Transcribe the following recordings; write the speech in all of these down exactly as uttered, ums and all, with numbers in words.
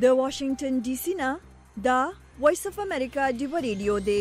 د واشنگټن ډي سي نه دا وایس اف امریکا ډیو ریډیو دی.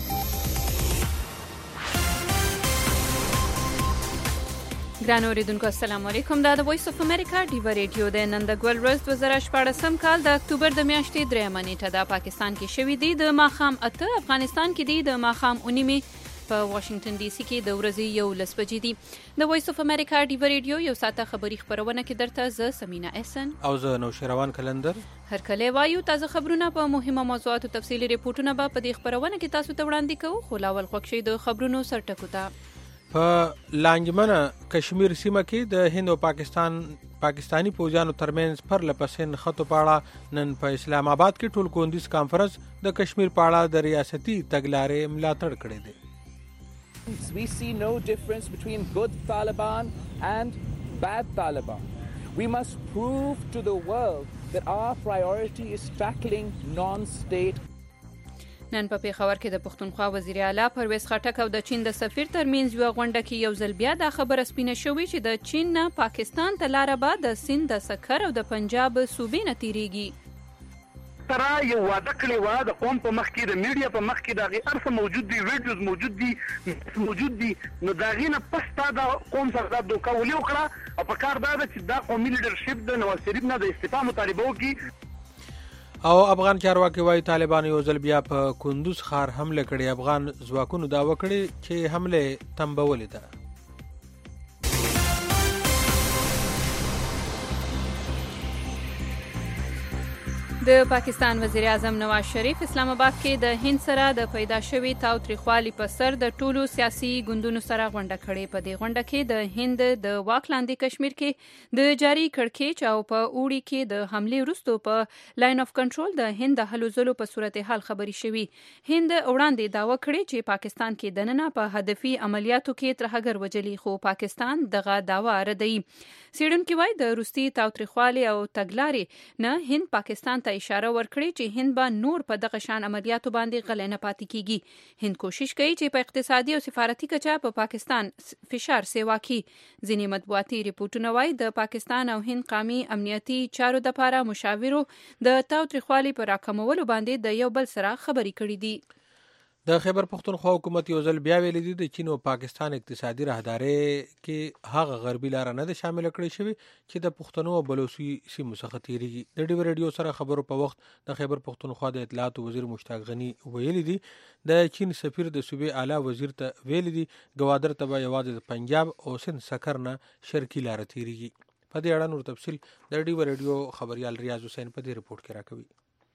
ګران اوریدونکو السلام علیکم. دا د وایس اف امریکا ډیو ریډیو دی. نن د ګول ورځ دوه زره شپاړسم کال د اکتوبر د میاشتې درېیمه نیټه ده. پاکستان کې شوې دي د ماښام اته، افغانستان کې دي د ماښام اوه نیمې، په واشنگټن ډي سي کې د ورځې یو لس بجې دي. د وایس اف امریکا ډیو ریډیو یو ساعته خبري خبرونه کې درته زه سمینا احسن او زه نوشیروان کلندر هر کله وایو. تازه خبرونه په مهمه موضوعاتو تفصیلي ریپورتونه به په دې خبرونه کې تاسو ته وړاندې کوو. خو لاول خوښ شئ د خبرونو سرټکو ته. په لانجمنه کشمیر سیمه کې د هند او پاکستان پاکستانی پوځیانو ترمنځ پر لپسین خطو پاړه نن په اسلام آباد کې ټول کونډیز کانفرنس د کشمیر پاړه د ریاستي تګلارې ملاتړ کړی دی. We see no difference between good Taliban and bad Taliban. We must prove to the world that our priority is tackling non-state. نن په پیښور کې د پښتونخوا وزیر اعلی پرویز خټک او د چین د سفیر ترمنځ یو غونډه کې یو ځل بیا دا خبره سپینه شوې چې د چین نه پاکستان ته لاره به د سند د سکر او د پنجاب صوبې نه تیریږي. ترا یو واده کړی و د قوم په مخ کې، د میډیا په مخ کې د هغې هر څه موجود دي، ویډیوز موجود دي موجود دي نو د هغې نه پس تا د قوم سره دا دوکه ولې وکړه او په کار دا ده چې دا قومي لیډرشپ د نواز شریف نه د استعفا مطالبه وکړي. او افغان چارواکي وایي طالبانو یو ځل بیا په کندوز ښار حمله کړې. افغان ځواکونو دعوه کړې چې حمله تنبولې ده. د پاکستان وزیر اعظم نواز شریف اسلام آباد کې د هند سره د پیدا شوي تاوتریخوالي په سر د ټولو سیاسي ګوندونو سره غونډه کړې. په دې غونډه کې د هند د واک لاندې کشمیر کې د جاري کړکېچ او په اوړي کې د حملې وروسته په لاین اف کنټرول د هند د هلو ځلو په صورتحال خبرې شوي. هند وړاندې دعوه کړې چې پاکستان کې دننه په هدفي عملیاتو کې ترهګر وجلي، خو پاکستان دغه دعوه ردوي. څېړونکي وایي د روسي تاوتریخوالي او تګلارې نه هند پاکستان ته اشاره ورکړي چې هند به نور په دغه شان عملیاتو باندې غلی نه پاتې کیږي. هند کوشش کوي چې په اقتصادي او سفارتي کچه په پا پاکستان فشار سیوا کړي. ځینې مطبوعاتي ریپورټونه وایي د پاکستان او هند قومي امنیتي چارو دپاره مشاورو د تاوتریخوالي په راکمولو باندې د یو بل سره خبرې کړې دي. د خیبر پښتونخوا حکومت یو ځل بیا ویلي دي د چین او پاکستان اقتصادي راهداري کې هغه غربي لاره نه ده شامله کړې شوې چې د پښتنو او بلوچي سیمو څخه تیریږي. د ډیو ریډیو سره خبرو په وخت د خیبر پښتونخوا د اطلاعات وزیر مشتاق غني ویلي دي د چین سفیر د صوبې اعلی وزیر ته ویلي دي ګوادر ته به یوازې د پنجاب او سند سکر نه شرقي لاره تیریږي. په دې اړه نور تفصیل د ډیو ریډیو خبريال ریاض حسین په دې رپورت کې راکوي.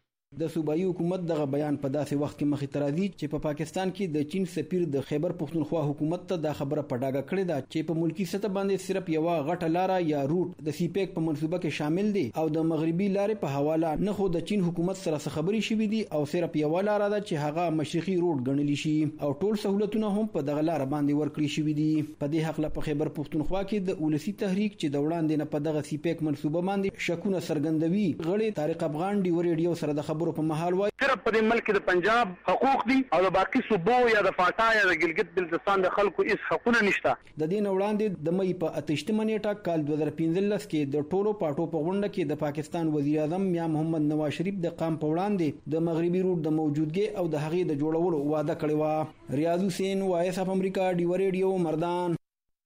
د صوبایي حکومت دغه بیان په داسې وخت کې مخې ته راځي چې په پا پاکستان کې د چین سفیر د خیبر پښتونخوا حکومت ته دا خبره په ډاګه کړې ده چې په ملکی سطح باندې صرف یو غټه لاره یا روټ د سی پیک په منصوبه کې شامل دي او د مغربي لارې په حواله نه. خو د چین حکومت سره خبرې شوې دي او صرف یو لاره ده چې هغه مشرقي روټ ګڼل شي او ټول سہولتونه هم په دغه لاره باندې ورکړي شوې دي. په دې حق له خیبر پښتونخوا کې د ولسی تحریک چې د وړاندې نه په دغه سی پیک منصوبه باندې شکونه سرګندوي غړي طارق افغان ډیو ریډیو سره د خبرو په محل وایي صرف په دې ملک د پنجاب حقوق دي او د باقي صوبو یا د فاټا یا د ګلګت بلتستان د خلکو هیڅ حقونه نشته. د دې نه وړاندې د مې په اتهشتمه نیټه کال دوه زره پنځلس کې د ټولو پاټو په غونډه کې د پاکستان وزیر اعظم میا محمد نواز شریف د قام په وړاندې د مغربي روټ د موجودګي او د هغې د جوړولو وعده کړې و. ریاض حسین وایس اف امریکا ډیو ریډیو مردان.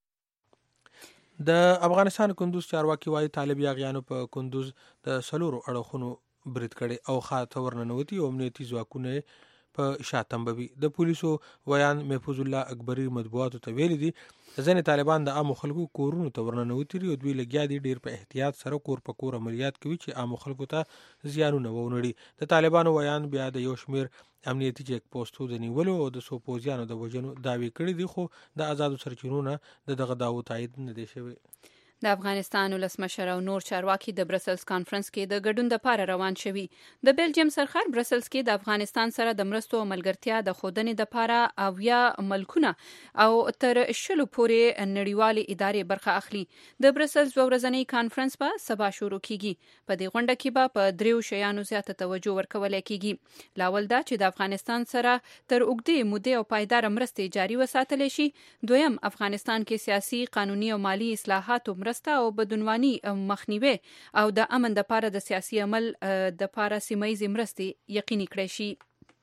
د افغانستان کندوز چارواکي وایي طالب یاغیانو په کندوز د سلورو اړخونو برید کړي او خاطر ورننوتی او امنیتي ځواکونه په شاتمبوي. د پولیسو ویان محفوظ الله اکبری مطبوعاتو ته ویلي دي ځینې طالبان د عامو خلکو کورونو ته ورننوتي او دوی لګیا دي ډیر په احتیاط سره کور په کور عملیات کوي چې عامو خلکو ته زیانونه ونړي. د طالبانو ویان بیا د یو شمیر امنیتي چیک پوسټو د نیولو او د څو پوځیانو د وژنو دعوې کړې دي، خو د آزادو سرچینو نه د دغه دعوو تایید نه دی شوی. د افغانستان ولسمشر او نور چارواکي د برسلز کانفرنس کې د ګډون لپاره روان شوي. د بیلجیم سرخر برسلز کې د افغانستان سره د مرستو او ملګرتیا د ښودنې لپاره اویا ملکونه او تر شلو پورې نړیوالې ادارې برخه اخلي. د برسلز دوه ورځنی کانفرنس به سبا شروع کیږي. په دې غونډه کې به په دریو شیانو زیاته توجه ورکول کیږي. لاول دا چې د افغانستان سره تر اوږدې مودې او پایدار مرستې جاري وساتل شي. دویم افغانستان کې سیاسي، قانوني او مالی اصلاحات مرسته او بدعنواني مخنیوي او د امن د پاره د سیاسي عمل د پاره سیمایي مرستې یقیني کړي شي.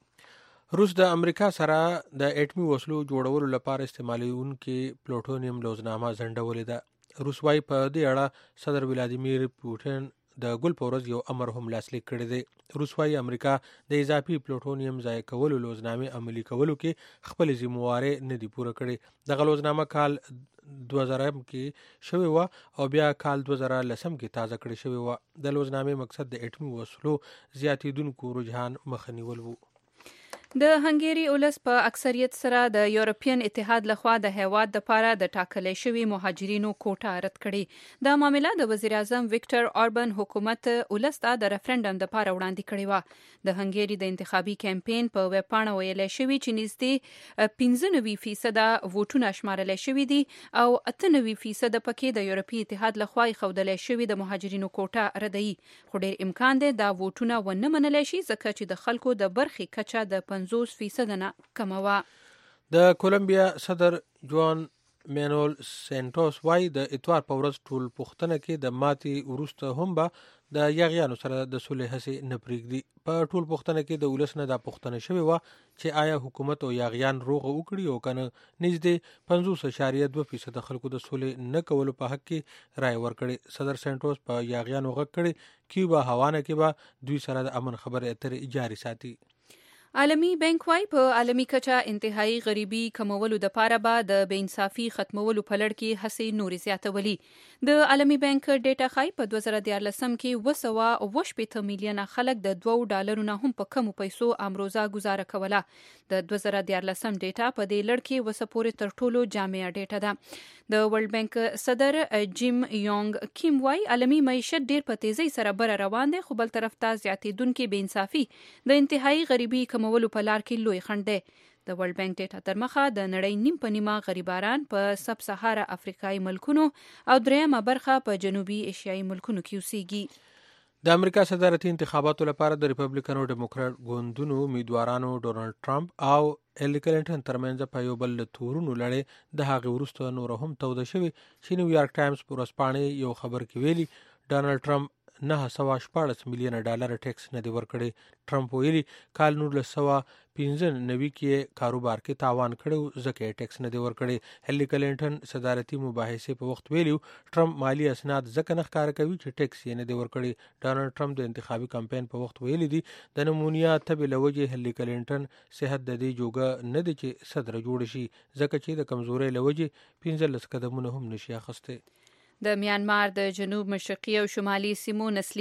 روس د امریکا سره د اټمي وسلو جوړولو لپاره استعمالونکي پلوټونیم لوزنامه ځنډولې ده. روس وايي په دې اړه صدر ولادیمیر پوتین د ګل په ورځ یو امر هم لاسلیک کړی دی. روس وايي امریکا د اضافي پلوټونیم ضایع کولو لوزنامې عملي کولو کې خپل ذمہواري نه دی پوره کړی. دغه لوزنامه کال دوه زره کې شوی و او بیا کال دوه زره لسم کې تازه کړی شوی و. د لوزنامې مقصد د اټمي وسلو زیاتیدونکو رجحان مخنیول وو. د هنګری اولس په اکثریت سره د یورپین اتحاد لخوا د هیواد د پاره د ټاکلې شوی مهاجرینو کوټه رد کړي. د معاملې د وزیر اعظم وکټر اوربن حکومت اولس ته د ریفرندم د پاره وړاندې کړی و. د هنګری د انتخابي کمپاین په ویب پاڼه ویلې شوی چې نږدې پنځه نوي فیصد ووټونه شمارل شوی دي او اته نوي فیصد پکې د یورپی اتحاد لخوا خودلې شوی د مهاجرینو کوټه ردی. خو ډیر امکان دی دا ووټونه ونه منل شي ځکه چې د خلکو د برخي کچه د پنځوس فیصد نه کموه. د کولمبیا صدر جوان مینول سینټوس وايي د اتوار په ورځ ټول پوښتنه کې د ماتي وروسته هم به د یاغیانو سره د صلح هڅې نه پرېږدي. په ټول پوښتنه کې د ولس نه دا پوښتنه شوې وه چې آیا حکومت او یاغیان روغه وکړي او کنه. نږدې پنځوس اشاریه دوه فیصد خلکو د صلح نه کولو په حق کې رائے ورکړي. صدر سینټوس په یاغیانو غږ کړي کیوبا هاوانا کې به دوی سره د امن خبرې اترې جاري ساتي. عالمی بانک وايي په عالمی کچه انتهایی غریبي کمولو د پاره به د بې انصافي ختمولو په لړ کې هڅې نورې زیاتولي. د عالمی بانک ډیټا ښایي په دوه زره دیارلسم کې اوه سوه اوه شپېته میلیونه خلک د دوو ډالرو نه هم په کمو پیسو امروزه ګزاره کوله. د دوه زره دیارلسم ډیټا په دې لړ کې وسه پورې تر ټولو جامع ډیټا ده. د ورلد بانک صدر جیم یونګ کیم وايي عالمی معیشت ډیر په تیزی سره بر روان دی خو بل طرف ته زیاتیدونکې بې انصافي د انتهایی غریبي کمولو په لار کې لوی خنډ دی. د ورلد بانک ډیټا تر مخه د نړۍ نیم په نیمه غریباران په سب سهارا افریقایي ملکونو او دریمه برخه په جنوبي ایشیایي ملکونو کې اوسېږي. د امریکا صدارتي انتخاباتو لپاره د ریپبلیکن او ډیموکرات ګوندونو امیدوارانو ډونالد ټرمپ او هیلری کلینټن ترمنځ په یو بل تورونو لړۍ د هغې وروسته نور هم توده شوي چې نیویارک ټایمز په ورځپاڼې یو خبر کې ویلي ډونالد ټرمپ نه سوه شپاړس میلیونه ډالر ټیکس نه دی ورکړی. ټرمپ ویلي کال نولس سوه پنځه نوي کې کاروبار کې تاوان کړی ځکه یې ټیکس نه دی ورکړی. هیلری کلینټن صدارتي مباحثې په وخت ویلي ټرمپ مالی اسناد ځکه نه ښکاره کوي چې ټیکس یې نه دی ورکړی. ډونالد ټرمپ د انتخابي کمپاین په وخت ویلي دي د نمونیا تبې له وجې هیلری کلینټن صحت د دې جوګه نه دی چې صدر جوړ شي ځکه چې د کمزورۍ له وجې پنځلس قدمونه هم نشي اخیستی. د میانمار د جنوب مشرقي او شمالي سیمو نسلي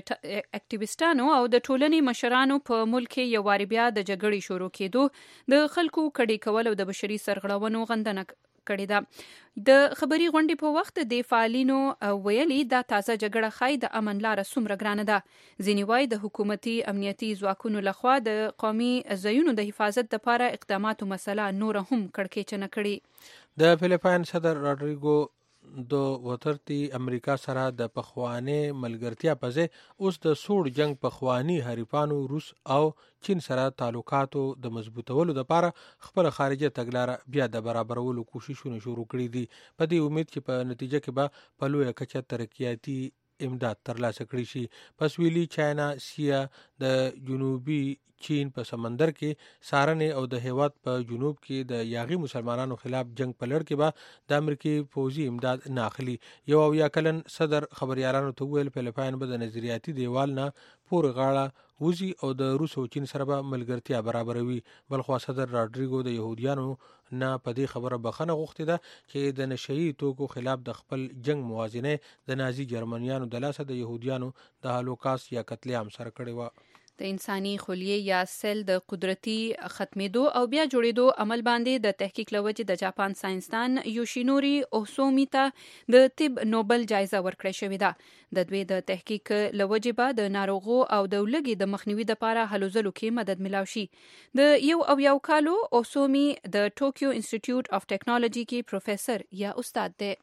اکټیویسټانو او د ټولنې مشرانو په ملک کې یو واري بیا د جګړې شروع کېدو د خلکو کډې کول او د بشري سرغړونو غندنه کړې ده. د خبري غونډې په وخت د فعالینو ویلي دا تازه جګړه ښایي د امن لاره څومره ګرانه ده. ځینې وایي د حکومتي امنیتي ځواکونو لخوا د قومي ځایونو د حفاظت لپاره اقداماتو مسله نور هم کړکېچنه کړي. د فلیپاین صدر راډریګو د وترتي امریکا سره د پخوانی ملګرتیا په ځای اوس د سوړ جنگ پخوانی حریفانو روس او چین سره تعلقاتو د مضبوطولو لپاره خپل خارجه تګلاره بیا د برابرولو کوششونه شروع کړي دي. په دې امید چې په نتیجه کې به په لویه کچه ترقیاتي امداد ترلاسه کړي شي. په سویلي چاینا سیا د جنوبي چین په سمندر کې سارنې او د هیواد په جنوب کې د یاغي مسلمانانو خلاف جنگ په لړ کې به د امریکای پوځي امداد نه اخلي. یو اویا کلن صدر خبريالانو ته ویل فلیپاین به د نظریاتي دیوال نه پور غاړه وزي او د روس او چین سره به ملګرتیا برابروي. بلخو صدر راډریګو د يهوديانو نه په دې خبره بخنه غوښتي ده چې د نشئی توکو خلاف د خپل جنگ موازنه د نازي جرمنیانو د لاسه د يهوديانو د هالوکاست یا قتل عام سره کړی و. د انساني خلیې یا سیل د قدرتي ختمېدو او بیا جوړېدو عمل باندې د تحقیق لوجې د جاپان ساينسدان یوشینوري اوسومی ته د طب نوبل جایزه ورکړې شوې ده. د دوی د تحقیق لوجې به د ناروغو او د لږې د مخنیوي لپاره هلو ځلو کې مدد ملاوي شي. د یو او یو کالو اوسومی د ټوکیو انسټیټیوټ اف ټیکنالوژي کې پروفیسور یا استاد دی.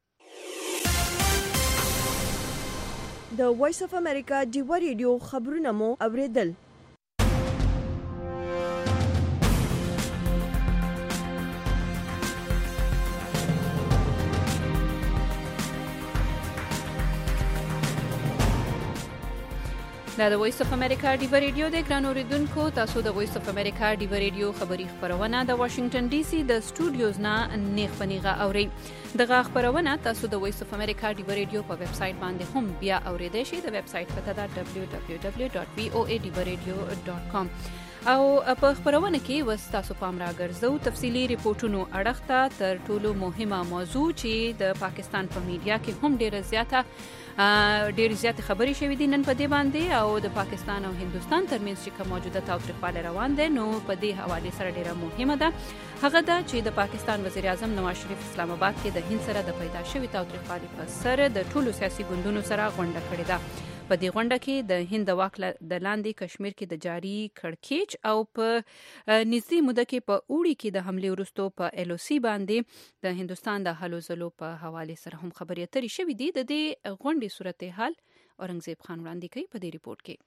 د وایس اف امریکا ډیوا ریډیو خبرونه مو اوریدل. دا د وایس اف امریکا ډیو ریډیو د ګران اوریدونکو تاسو د وایس اف امریکا ډیو ریډیو خبری خبرونه د واشنگټن ډي سي د سټوډیوز نه نیغ پنیغه اوري دغه خبرونه تاسو د وایس اف امریکا ډیو ریډیو په ویب سټ باندې هم بیا اوریدئ شئ د ویب سټ پته دا دبليو دبليو دبليو ډاټ وی او ای ډیو ریډیو ډاټ کام او په خبرونه کې وستاسو پام راګرځو تفصيلي ریپورتونو اړخته تر ټولو مهمه موضوع چې د پاکستان په میډیا کې هم ډیره زیاته ډیر زیات خبري شوې دي نن په دې باندې او د پاکستان او هندستان ترمنځ چې کوم موجوده تاوتریخوالی روان دي نو په دې حواله سره ډیره مهمه ده هغه دا چې د پاکستان وزیر اعظم نواز شریف اسلام آباد کې د هند سره د پیدا شوی تاوتریخوالی په سر د ټولو سیاسي ګوندونو سره غونډه کړې ده په دې غونډه کې د هند د واک د لاندې کشمیر کې د جاری کړکېچ او په نږدې موده کې په اوړي کې د حمله وروسته په ال او سی باندې د هندستان د هلو ځلو په حواله سره هم خبرې اترې شوې دي د دې غونډې صورتحال اورنګزیب خان وړاندې کوي په دې ریپورت کې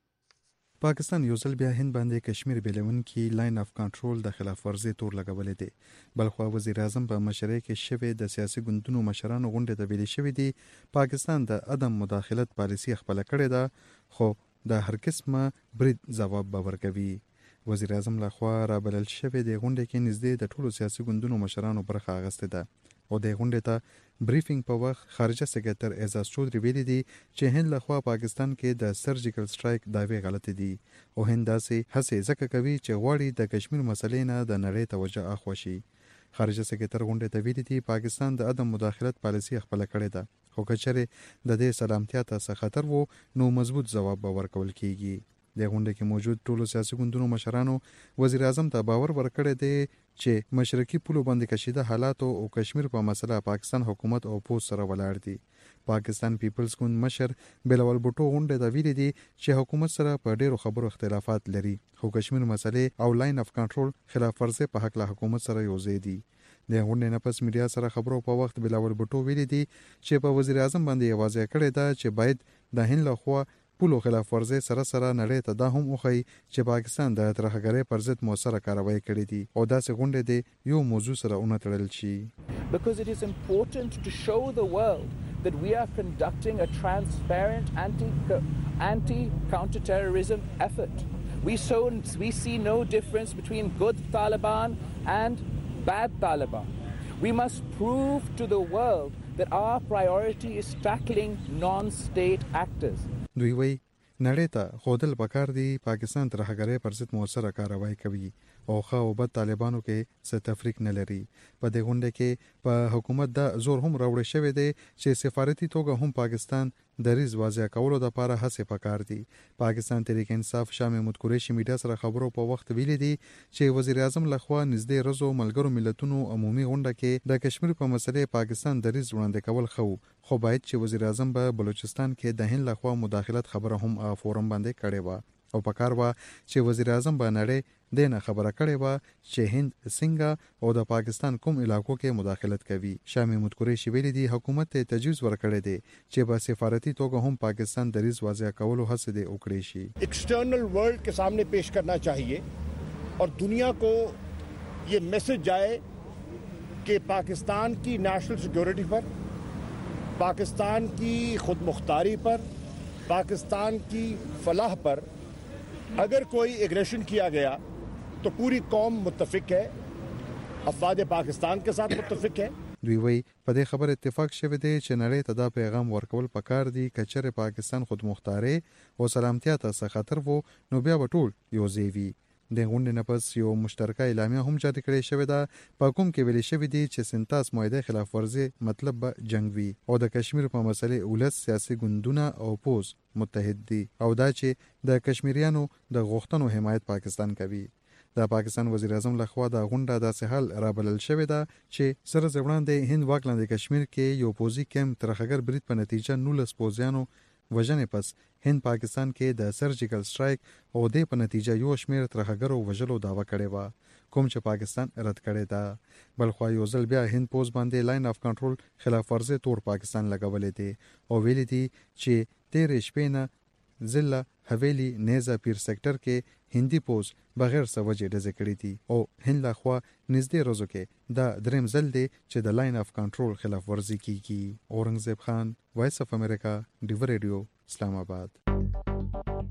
پاکستان یو ځل بیا هند باندې کشمیر بیلون کې لاین اف کنټرول د خلاف ورزي تور لګولې دي بلخو وزیر اعظم په مشرۍ کې شوی د سیاسي ګوندونو مشرانو غونډه ته ویلي شوی دی پاکستان د عدم مداخلت پالیسي خپل کړې ده خو د هر قسمه برید جواب به ورکوي وزیر اعظم لخوا را بلل شوی د غونډه کې نږدې د ټولو سیاسي ګوندونو مشرانو برخه اخیسته ده او د غونډې ته بریفینګ په وخت خارجه سکرټر اعزاز چودري ویلي دي چې هند لخوا پاکستان کې د سرجیکل سټرایک داوی غلطي دي او هند داسې هڅې ځکه کوي چې غواړي د کشمیر مسلې نه د نړۍ توجه اخوشي خارجه سکرټر غونډې ته ویلي دي پاکستان د عدم مداخلت پالیسي خپل کړې ده خو کچره د دې سلامتیا ته څه خطر وو نو مضبوط جواب به ورکول کیږي د غونډې کې موجود ټولو سیاسي ګوندونو مشرانو وزیر اعظم ته باور ورکړی دی چې مشرقي پولو باندې کشیده حالات او کشمیر په مسله پاکستان حکومت او پوز سره ولاړ دي پاکستان پیپلز ګوند مشر بلال بوټو غونډې ته ویلي دي چې حکومت سره په ډیرو خبرو اختلافات لري خو کشمیر مسلې او لاین اف کنټرول خلاف ورزي په حق له حکومت سره یو ځای دي د غونډې نه پس میډیا سره خبرو په وخت بلال بوټو ویلي دي چې په وزیر اعظم باندې واضح کړی دا چې باید د هند لخوا پولو خلاف ورزي سره سره نړۍ ته دا هم وخی چې پاکستان د ترهګرۍ پر ضد موثره کاروایی کړې دي او داسې غونډې دي یو موضوع سره اون تړل شي because it is important to show the world that we are conducting a transparent anti anti counterterrorism effort we so we see no difference between good Taliban and bad Taliban we must prove to the world that our priority is tackling non-state actors دوی وی نړۍ ته خودل پکار دی پاکستان ترهګرۍ پر ضد موثره کاروایی کوي او خو وبد طالبانو کې څه تفریق نه لري په دې غونډه کې په حکومت دا زور هم راوړی شوی دی چې سفارتي توګه هم پاکستان د ریز واضح کولو لپاره هڅه پکار دي پاکستان تحریک انصاف شاه محمود قریشي میډیا سره خبرو په وخت ویلي دي چې وزیر اعظم لخوا نږدې رزو ملګرو ملتونو عمومي غونډه کې د کشمیر په مسلې پاکستان د ریز وړاندې کول خو خو باید چې وزیر اعظم به بلوچستان کې د هند لخوا مداخلت خبره هم په فورم باندې کړې و او پکار و چې وزیر اعظم به نړۍ دنه خبره کړې و چې هند څنګه او د پاکستان کوم علاقو کې مداخلت کوي شاه محمود قریشي ویلي دي حکومت ته تجویز ورکړی دی چې په سفارتي توګه هم پاکستان د ریز واضح کولو هڅه دی وکړي شي external world के सामने पेश करना चाहिए और दुनिया को ये मैसेज जाए कि पाकिस्तान की नेशनल सिक्योरिटी पर पाकिस्तान की खुद मुख्तारी पर पाकिस्तान की फलाह पर अगर कोई एग्रेशन किया गया तो पूरी कौम मुत्तफिक है अफवाद पाकिस्तान के साथ मुत्तफिक है دوی وی په دې خبر اتفاق شوی دی چې نړۍ ته دا پیغام ورکول پکار دی کچره پاکستان خود مختاری او سلامتیا ته څه خطر وو نو بیا وټول یو زیوی د غونډې نه پس یو مشترکه اعلامیه هم جاری کړې شوې ده په کوم کې ویل شوی دی چې سنتاس معاهده خلاف ورزي مطلب به جنگ وي او د کشمیر په مسلې اولس سیاسي ګوندونه او پوز متحد دي او دا چې د کشمیریانو د غوښتنو حمایت پاکستان کوي د پاکستان وزیر اعظم لخوا د غونډه د سهال رابلل شوې ده چې سره ځوړاندې هند واکلاندې کشمیر کې یو پوزي کیمپ ترخګر برید په نتیجه نولس پوزیانو وژنې پس هند پاکستان کې د سرجیکل سټرایک او د په نتیجه یو شمیر ترخګرو وژلو داوا کړې و کوم چې پاکستان رد کړی ده بل خو یو ځل بیا هند پوز باندې لاین اف کنټرول خلاف ورزي تور پاکستان لګولې دي او ویلي دي چې تیر شپې نه ضلع حویلی نیزه پیر سیکټر کې هندي پوز بغیر سوجې ډزې کړې دي او هند لخوا نږدې روزو کې دا دریم ځل دی چې د لاین اف کنټرول خلاف ورزي کیږي اورنګزیب خان وایس اف امریکا ډیو ریډیو اسلام آباد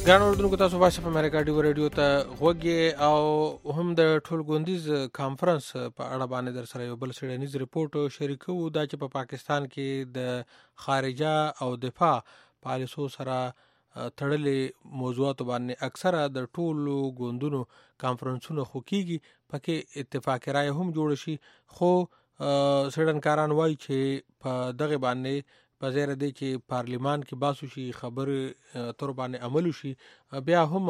ګران اوردونکو تاسو وایس اف امریکا ډیو ریډیو ته غوږی او هم د ټول ګوندیز کانفرنس په اړه باندې در سره یو بل سړنیز ریپورت شریکو دا چې په پاکستان کې د خارجه او دفاع پالیسو سره تړلې موضوعات باندې اکثره د ټولو ګوندونو کانفرنسونو خو کیږي پکې اتفاق رائے هم جوړ شي خو سړنکاران وایي چې په دغه باندې په زیره دی چې پارلیمان کې باسو شي خبر تر باندې عمل شي بیا هم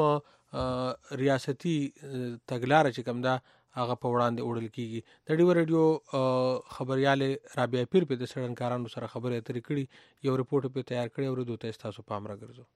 ریاستي تګلارې چې کوم دا هغه په وړاندې وړل کیږي د ډیو ریډیو خبرياله رابعه پیر په د سړنکارانو سره خبرې اترې کړي یو ریپورت په تیار کړی او دوی تاسو پام راګرځو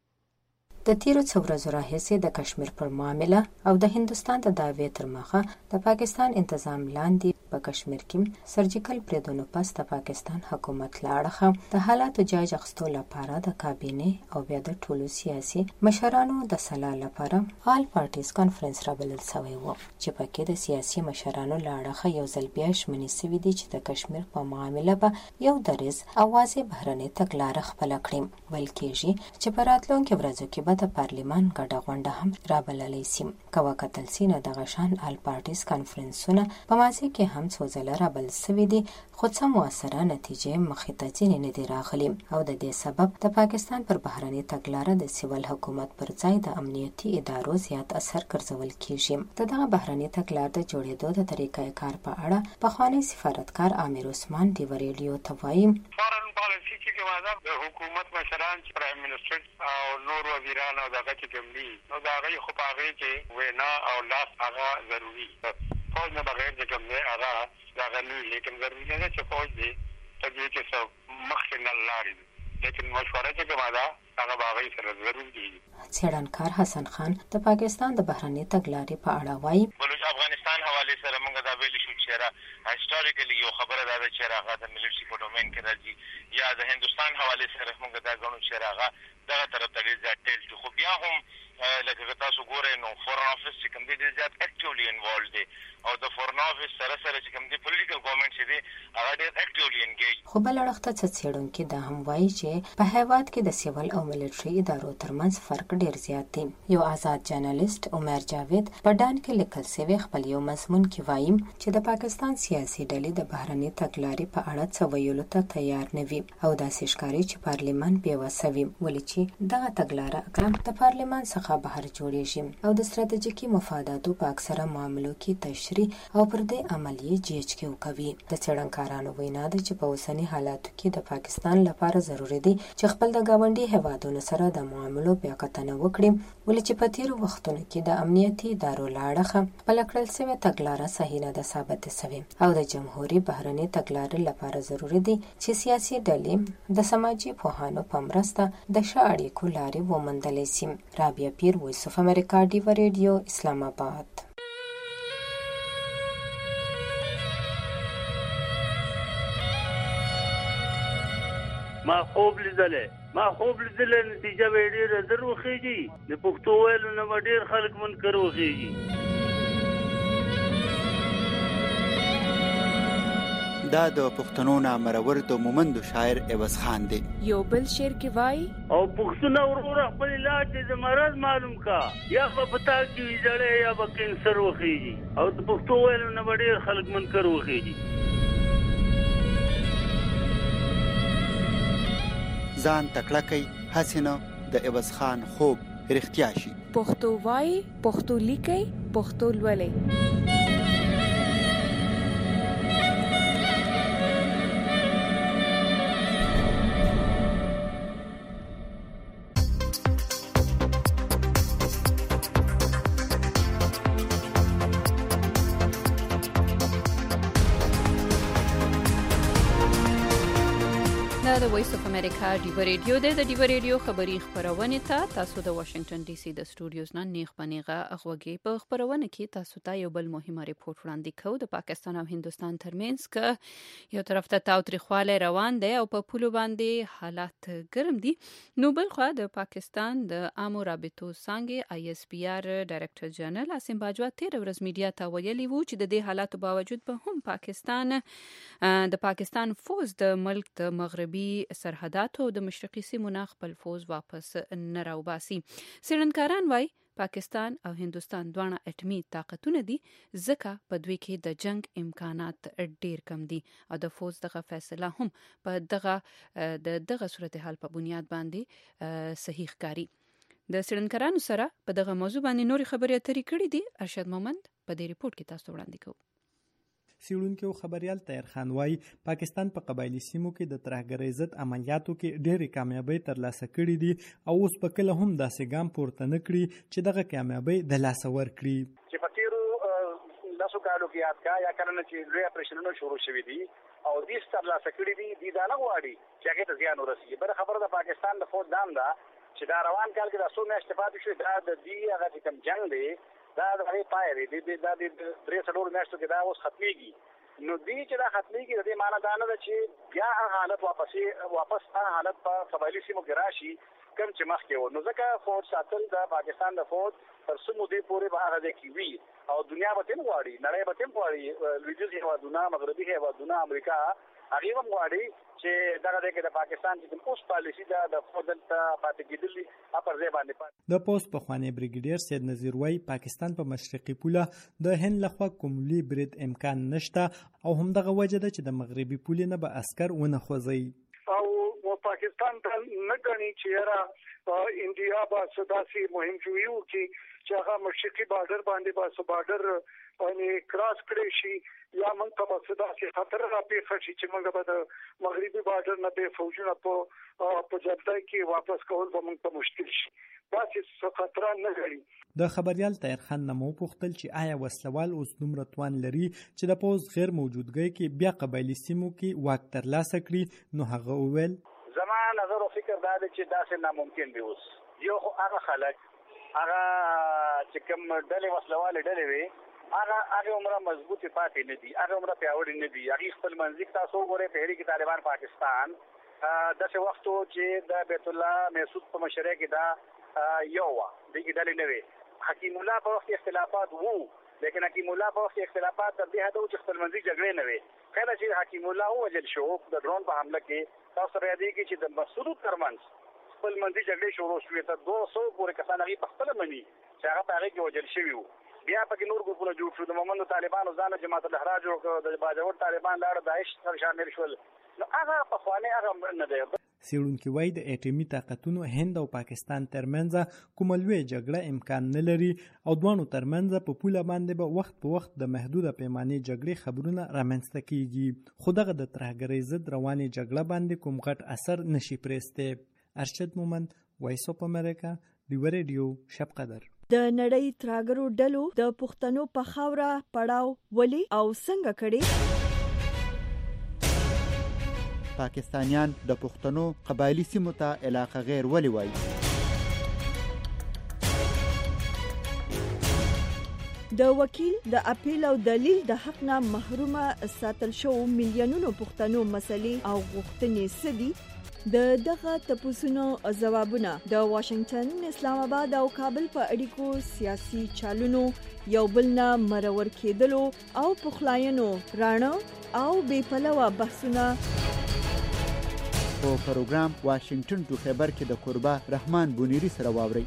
د تیرو څو ورځو راهیسې د کشمیر پر معامله او د هندستان د دعوې تر مخه د پاکستان انتظام لاندې په کشمیر کې سرجیکل بریدونو پس د پاکستان حکومت لاړه د حالاتو جایز اخیستو لپاره د کابینې او بیا د ټولو سیاسي مشرانو د سلا لپاره آل پارټیز کانفرنس رابلل شوی و چې پکې د سیاسي مشرانو لاړه یو ځل بیا شمنې سوي دي چې د کشمیر په معامله به یو دریز اوازې بهرنۍ تګلارې خپل کړي ویل کېږي چې په راتلونکو ورځو کې د پارلیمان ګډه غونډه هم رابللې سي کوا کتل سینه د غشان آل پارټیز کانفرنسونه په مازی کې هم څو ځله رابل سوي دي خو څه موثره نتیجې مخې ته ځینې نه دي راغلي او د دې سبب د پاکستان پر بهرنۍ تګلاره د سیول حکومت پر ځای د امنیتي ادارو زیات اثر ګرځول کیږي د دغه بهرنۍ تګلارې د جوړېدو د طریقې کار په اړه پخوانی سفارتکار عامر عثمان دی ریډیو ته وایي پالیسی چې کومه د حکومت مشران چې پرایم منسٹر او نور وزیران او دغه چې کوم دي نو دا غي خو پاغي چې وینا او لاس هغه ضروری فوج نه بغیر چې کوم نه هغه دا غني لیکن ضروری نه چې فوج دي ته دې چې څو مخکنه لاري لیکن مشوره چې کومه دا هغه باغی سره ضروری دي څېړنکار حسن خان د پاکستان د بهرنۍ تګلارې په اړه وایي بلوچ افغانستان حواله سره موږ دا ویل شو چې را هیستوریکلی یو خبره ده چې راغه د ملټری په ډومین کې راځي یا د هندستان حواله سره موږ دا غنو چې راغه دغه طرف ته ډیر ټیل خو بیا هم لکه تاسو ګورئ نو فورن افیس چې کوم دي ډیر زیات اکټیولی انوالوډ دي او د فورن افیس سره سره چې کوم دي پولیټیکل ګورنمنت چې دي هغه ډیر اکټیولی انګیج خو بل اړخته څه څېړونکي دا هم وایي چې په هیواد کې د سیول او ملټری ادارو ترمنځ فرق ډیر زیات دی یو آزاد جرنالست عمر جاوید په ډان کې لیکل شوی خپل یو مضمون کې وایي چې د پاکستان سیاسي ډلې د بهرنۍ تګلارې په اړه څه ویلو ته تیار نه وي او داسې ښکاري چې پارلیمان بې وسه وي ولې چې دغه تګلاره کلم د پارلیمان څخه بهر جوړیږي او د ستراتیژیکي مفاداتو په اکثره معاملو کې تشریح او پر دې عملیه جیج کې وکوي د څېړنکارانو وینا ده چې په اوسني حالاتو کې د پاکستان لپاره ضروری دي چې خپل د ګاونډي هیوادونو سره د معاملو بیا کتنه وکړي ولې چې په تیرو وختونو کې د امنیتي ادارو لاړه خپل کړل شوی تګلاره صحیح نه ده ثابته شوې او د جمهوریت بهرنۍ تګلارې لپاره ضروری دي چې سیاسي ډلې د سماجی پوهانو په مرسته د ښه اړیکو لارې وموندلی شي رابعه پیر وایس اف امریکا ډیو ریډیو اسلام آباد ما خوب لیدلې ما خوب لیدلې نتیجه به ډېره در وخیږي د پښتو ویلو نه ډېر خلک منکر وخیږي دا د پښتنو نامرور د مومندو شاعر عوض خان دی یو بل شعر کې وای او پښتنو ورور خپل علاج د مرض معلوم کا یا په پتا کې ویځړې یا په کینسر وخیږي او د پښتو ویلو نه ډېر خلک منکر وخیږي ځان تکړه کوي حسینه د عوض خان خوب رښتیا شي پښتو وای پښتو لیکي پښتو لولي د وایس اف امریکا ډیو ریډیو د ډیو ریډیو خبری خبرونه ته تاسو د واشنگټن ډي سي د سټوډیوز نه نیغ پنیغه اغوږی په خبرونه کې تاسو ته یو بل مهمه ریپورت وړاندې کوو د پاکستان او هندستان ترمنځ ک یو طرف ته تاوتریخواله روان دی او په پولو باندې حالات ګرم دي نو بل خو د پاکستان د عامو رابطو څنګه آی اس پی آر ډایرکټر جنرال اسیم باجوا تیر ورځ میډیا ته ویلي وو چې د دې حالاتو باوجود به هم پاکستان د پاکستان فوز د ملک د مغربي غربي سرحداتو د مشرقي سیمو نه خپل فوز واپس نه راوباسي. څېړنکاران وایي پاکستان او هندوستان دواړه اټمي طاقتونه دي، ځکه په دوی کې د جنگ امکانات ډیر کم دي او د فوز دغه فیصله هم په دغه د دغه صورتحال په بنیاد باندې صحیح ښکاري. د څېړنکارانو سره په دغه موضوع باندې نورې خبرې اترې کړې دي. ارشد مومند په دې ریپورت کې تاسو وړاندې کوو. څېړونکي او خبريال طاهر خان وایي پاکستان په قبایلي سیمو کې د ترهګرۍ ضد عملیاتو کې ډېرې کامیابۍ ترلاسه کړي دي او اوس په کله هم داسې ګام پورته نه کړي چې دغه کامیابۍ د لاسه ورکړي. چې په تېرو لسو کالو کې یاد کا یا کله نه چې لوی اپریشنونه شروع شوي دي او دې ترلاسه کړي دي، دې دا نه غواړي چې هغې ته زیان ورسېږي. بله خبره د پاکستان د فوج دام ده چې دا روان کال کې دا څو میاشتې پاتې شوې، دا د دې هغه چې کوم جنګ دی دا د هغې پای دی، دا د درې څلورو میاشتو کې دا اوس ختمېږي. نو دې چې دا ختمېږي د دې معنا دا نه ده چې بیا هغه حالت واپسې واپس هغه حالت په قبایلي سیمو کې راشي کوم چې مخکې و. نو ځکه فوج ساتل د پاکستان د فوج تر څو مودې پورې به هغه ځای کې وي او دنیا به تم غواړي، نړۍ به تم غواړي، لویدیځ هېوادونه، مغربي هېوادونه، امریکا، هغې هم غواړي چې دغه ځای کې د پاکستان چې کوم اوس پالیسي ده د فوج دلته پاتې کېدل دي پر ځای باندې پاتې. د پوست پخوانی بریګیډیر سید نذیر وایي پاکستان په مشرقي پوله د هند لخوا کوم لوی برید امکان نشته او همدغه وجه ده چې د مغربي پولې نه به عسکر ونه خوځوي او پاکستان ته نه ګڼي چې یاره انډیا به څه داسې مهم جوړي وکړي چې هغه مشرقي بارډر باندې به څه بارډر باندې کراس کړی شي یا موږ ته به څه داسې خطر راپېښه شي چې موږ به د مغربي بارډر نه بې فوجونه په په جبهه کې واپس کول به موږ ته مشکل شي. داسې څه خطران نه ګڼي. د خبریال طاهر خان نه مو وپوښتل چې آیا وسلوال اوس دومره توان لري چې د پوځ غیر موجودګۍ کې بیا قبایلي سیمو کې واک ترلاسه کړي؟ نو هغه وویل زما نظر او فکر دا دی چې داسې ناممکن دی. اوس یو خو هغه خلک هغه چې کوم ډلې وسلوالې ډلې وي هغه هغه عمره مضبوطې پاتې نه دي، هغه عمره پیاوړي نه دي. هغې خپل منځي کې تاسو وګورئ په هرې کې طالبان پاکستان داسې وخت و چې د بیت الله محسود په مشرۍ کې دا یو وه، دې کې ډلې نه وې. حکیم الله په وخت کې اختلافات وو، لیکن حکیم الله په وخت کې اختلافات تر دې حده وو چې خپل منځي جګړې نه وې. کله چې حکیم الله ووژل شو د ډرون په حمله کې، تاسو سره یادېږي چې د مسعود ترمنځ خپل منځي جګړې شروع شوې، تر دوه سوو پورې کسان هغې په خپله مني چې هغه په هغې کې وژل شوي وو. بیا پکې نور ګروپونه جوړ شو، د مومندو طالبانو ځان جماعت الاحرار جوړ کړ، د باجوړ طالبان لاړه داعش سره شامل شول. نو هغه پخوانی هغه نه دی. څېړونکي وایي د اټومي طاقتونو هند او پاکستان ترمنځ کومه لویه جګړه امکان نه لري او دواړو ترمنځ په پوله باندې به وخت په وخت د محدوده پیمانې جګړې خبرونه رامنځته کیږي، خو دغه د ترهګرۍ ضد روانې جګړه باندې کوم غټ اثر نشي پرېستی. ارشد مومند، وایس اف امریکا، ډیوه ریډیو، شب قدر. د نړۍ ترهګرو ډلو د پښتنو په خاوره پړاو ولې او څنګه کړي؟ پاکستانیان د پښتنو قبایلی سیمو ته علاقه غیر ولې وایي؟ د وکیل د اپیل او دلیل د حق نه محرومه ساتل شو میلیونونو پښتنو مسلې او غوښتنې څه دي؟ د دغه تپوسونو ځوابونه د واشنگټن، اسلام آباد او کابل په اړیکو سیاسي چالونو یو بل نه مرور کېدلو او پخلاینو راڼه او بې پلوه بحثونه په پروګرام واشنگټن ټو خبر کې د قربا رحمان بونیری سره واورئ.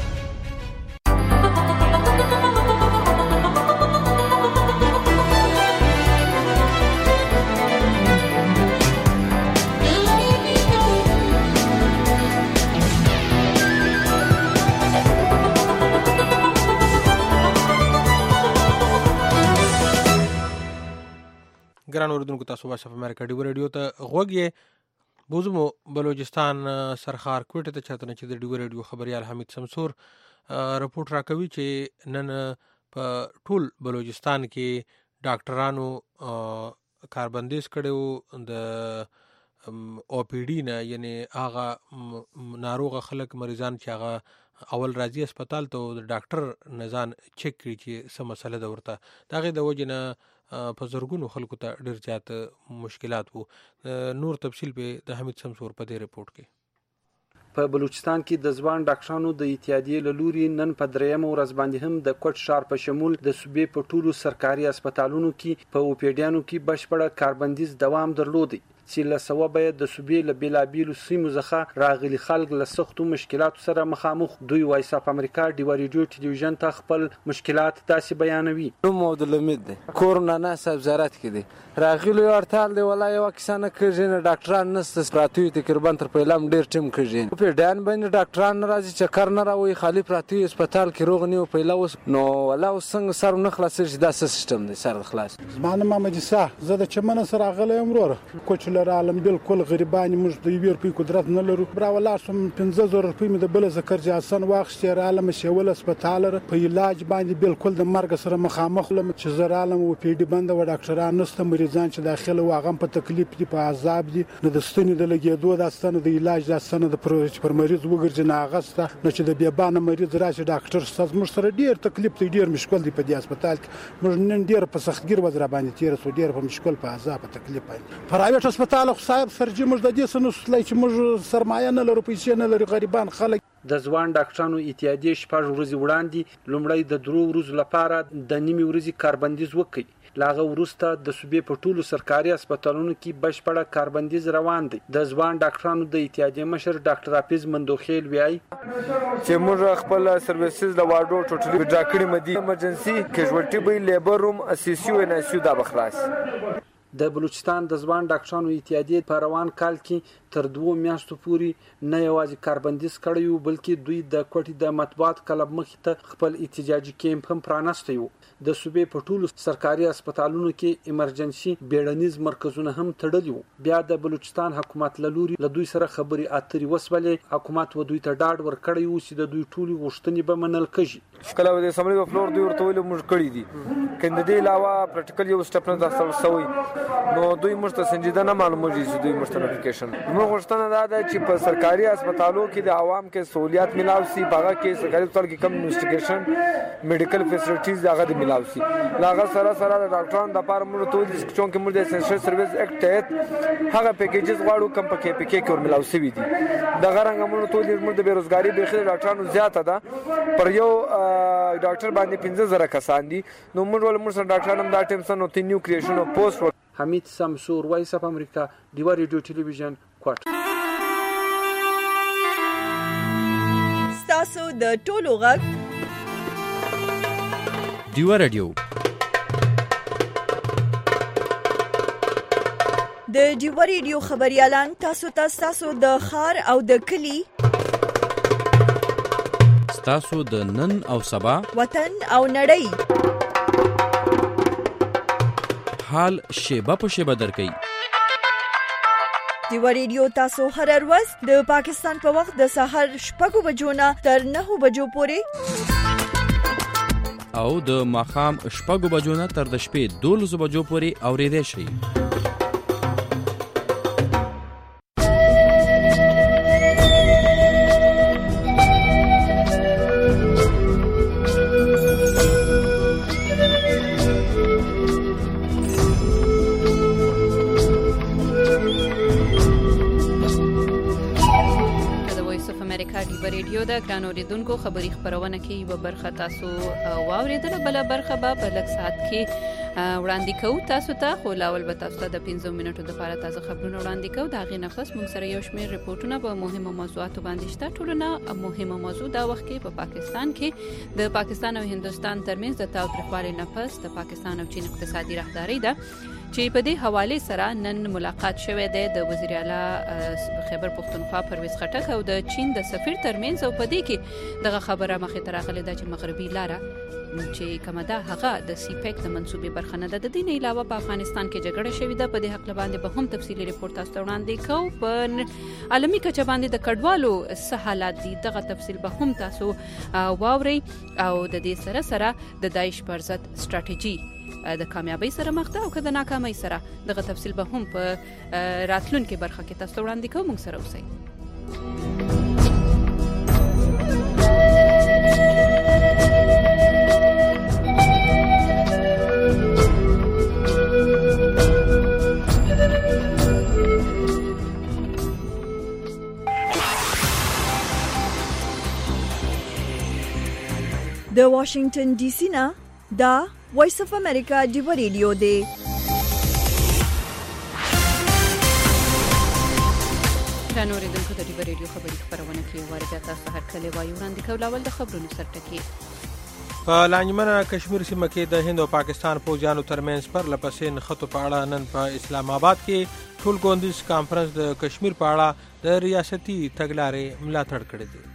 ګران اوریدونکو، تاسو وایس اف امریکا ډیو ریډیو ته غوږ یې. بوزمو بلوچستان سرخار کوټه ته چاته چې د ډیو ریډیو خبريال حمید سمسور رپورټ راکوي چې نن په ټول بلوچستان کې ډاکټرانو کاربندیز کړو د او پی ډی نه، یعنی هغه ناروغ خلک مریضان چې هغه اول راځي هسپتال ته د ډاکټر نزان چک کړي چې څه مسله ده ورته، د هغې د وجې نه په زرګونو خلکو ته ډېر زیات مشکلات وو. نور تفصیل به د حمید سمسور په دې رپورټ کې. په بلوچستان کې د ځوان ډاکټرانو د اتحادیې له لوري نن په درېیمه ورځ باندې هم د کوټ ښار په شمول د صوبې په ټولو سرکاري هسپتالونو کې په اوپیډیانو کې بشپړه کاربندیز دوام درلودی، چې له سوبه د صوبې له بیلابیلو سیمو څخه راغلي خلک له سختو مشکلاتو سره مخامخ. دوی وایس اف امریکا ډیوا ریډیو ټلویزیون ته خپل مشکلات داسې بیانوي. نو مود لمید دی کورونا نه صاحب زارت کې دی راغلي ورتال دی ولا یو کسانه کېږي نه ډاکټران نسته پراتوی تقریبا تر پیلام ډیر ټیم کېږي په ډان باندې ډاکټران راځي چکر نه راوي خالی پراتوی هسپتال کې روغ نه پیلا وس نو ولا وسنګ سر نه خلاص دا سیستم دی سر خلاص. زمانه محمد صاحب زه د چمنه سره غلې امرور کوچلر عالم بالکل غریبان موږ د یو په قدرت نه لرو برا ولا سم پنځه زره روپۍ مې د بل ذکر جاسن واخښت عالم شول هسپتال په علاج باندې بالکل د مرګ سره مخامخ لم چې زر عالم او پی ډی بند و ډاکټران نست مریضان چې داخله واغم په تکلیف دي په عذاب دي نو د ستنې د لګېدو د ستنې د علاج د ستنې د پر مریض وګرځي نه اغسته نو چې د بیابانه مریض راشي ډاکټر ساز موږ سره ډیر تکلیف دی ډیر مشکل دی په دې هسپتال کې موږ نن ډیر په سختګیر وځره باندې تیر سو ډیر په مشکل په عذاب په تکلیف باندې پرایویټ هسپتال خو صاحب سرجی موږ د دې سنوس لای چې موږ سرمایه نه لرو پیسې نه لري غریبان خلک. د ځوان ډاکټرانو اتحادیې شپږ ورځې وړاندې لومړی د درو ورځو لپاره د نیمې ورځې کاربندیز وکړ. لاغه وروسته د صوبې په ټولو سرکاري هسپتالونو کې بشپړه کاربندیز روان دی. د ځوان ډاکټرانو د اتحادیې مشر ډاکټر حافظ مندوخیل وایي چې موږ خپل سرویسز د واردو ټوټلی وډرا کړی مدي ایمرجنسي کیژوالټي به لیبر روم اسیسیو ان اسیو دا بخلاص. د بلوچستان د ځوان ډاکټرانو اتحادیې په روان کال کې تر دوه میاشتو پورې نه یوازې کاربندیز کړی وو بلکې دوی د کوټې د مطبوعات کلب مخې ته خپل احتجاجي کیمپ هم پرانستی وو. د صوبې په ټولو سرکاري هسپتالونو کې ایمرجنسي بیړنیز مرکزونه هم تړلي وو. بیا د بلوچستان حکومت له لوري له دوی سره خبرې اترې وسولې. حکومت و دوی ته ډاډ ورکړی وو چې د دوی ټولې غوښتنې به منل کېږي. کله د اسمبلی په فلور دوی ورته ویل موږ کړی دي کله دې علاوه پریکټیکل یو سټپ نه تاسو سوي نو دوی موږ ته سنجیده نه معلومیږي چې دوی موږ ته اپلیکیشن موږ غوښتنه دا ده چې په سرکاري هسپتالو کې د عوام کې سہولیات ملاو شي هغه کې سرکاري هسپتال کې کم انویسټیګیشن میډیکل فیسیلیټیز هغه د ملاو شي لاغه سره سره د ډاکټرانو د لپاره موږ ته د چون کې موږ د اسنشل سرویس اکټ تحت هغه پیکیجز غواړو کم پکې پکې کې ور ملاو شي دي د غرنګ موږ ته د موږ د بیروزګاری به خې ډاکټرانو زیاته ده پر یو ډاکټر باندې پنځه زره کسان دي نو موږ ول موږ سره ډاکټرانو د ټیم سره نو تینیو کریشن او پوسټ. حمید سمسور وایس اف امریکا ډیوا ریډیو ټلویزیون کوټ. ستاسو د ټولو غږ ډیوا ریډیو د ډیوا ریډیو خبريالان تاسو ته تاسو د خار او د کلی تاسو د نن او سبا وطن او نړۍ حال شیبه په شیبه درکې. ډیوا ریډیو تاسو هر ورځ د پاکستان په وخت د سحر شپږ بجو نه تر نهه بجو پورې او د ماخام شپږ بجو نه تر د شپې دولس بجو پورې اوریدئ شئ. ریډیو د ګرانو ریدونکو خبری خبرونه کې یو برخه تاسو واوریدل بل برخه به لږ ساعت کې وړاندې کوو تاسو ته خو لاول به تاسو ته د پنځه منټو لپاره تازه خبرونه وړاندې کوو. دا غي نفس موږ سره یو شمېر ریپورتونه په مهمو موضوعاتو باندې شته. ټولنه مهمه موضوع دا وخت کې په پا پاکستان کې د پاکستان او هندستان ترمنځ د تاوتریخوالي نفس د پاکستان او چین اقتصادي راهداري ده چې په دې حواله سره نن ملاقات شوه د وزیر اعلی خیبر پختونخوا پرویز خټک او د چین د سفیر ترمنځ او په دې کې دغه خبره مخې ته راغله چې مغربي لاره چې کومه ده هغه د سی پیک د منسوبې برخه نه ده. د دې نه علاوه په افغانستان کې جګړه شوې ده. په دې حق باندې به هم تفصیلی ریپورت تاسو ته وړاندې کوو. په عالمي کچه باندې د کډوالو څه حالات دي دغه تفصیل به هم تاسو واورئ او د دې سره سره د داعش پر ضد ستراتیژي د کامیابی سره مخ ده او که د ناکامۍ سره دغه تفصیل به هم په راتلونکي برخه کې تاسو وړاندې کوو. موږ سره اوسئ. د واشنگټن ډي سي نه دا وایس اف امریکا ډیوا ریډیو دی. دا نورې دونکو د ډیبه ریډیو خبري خپرونه کې وارد تاسو هر کله وایو وړاندې کول اول د خبرونو سرټکی په لانجمنه کشمیر سیمه کې د هند او پاکستان پوځیانو ترمنځ پر لپسې نښتو په اړه نن په اسلام آباد کې ټول ګوندیز کانفرنس د کشمیر په اړه د ریاستي تګلارې ملاتړ کړی دی.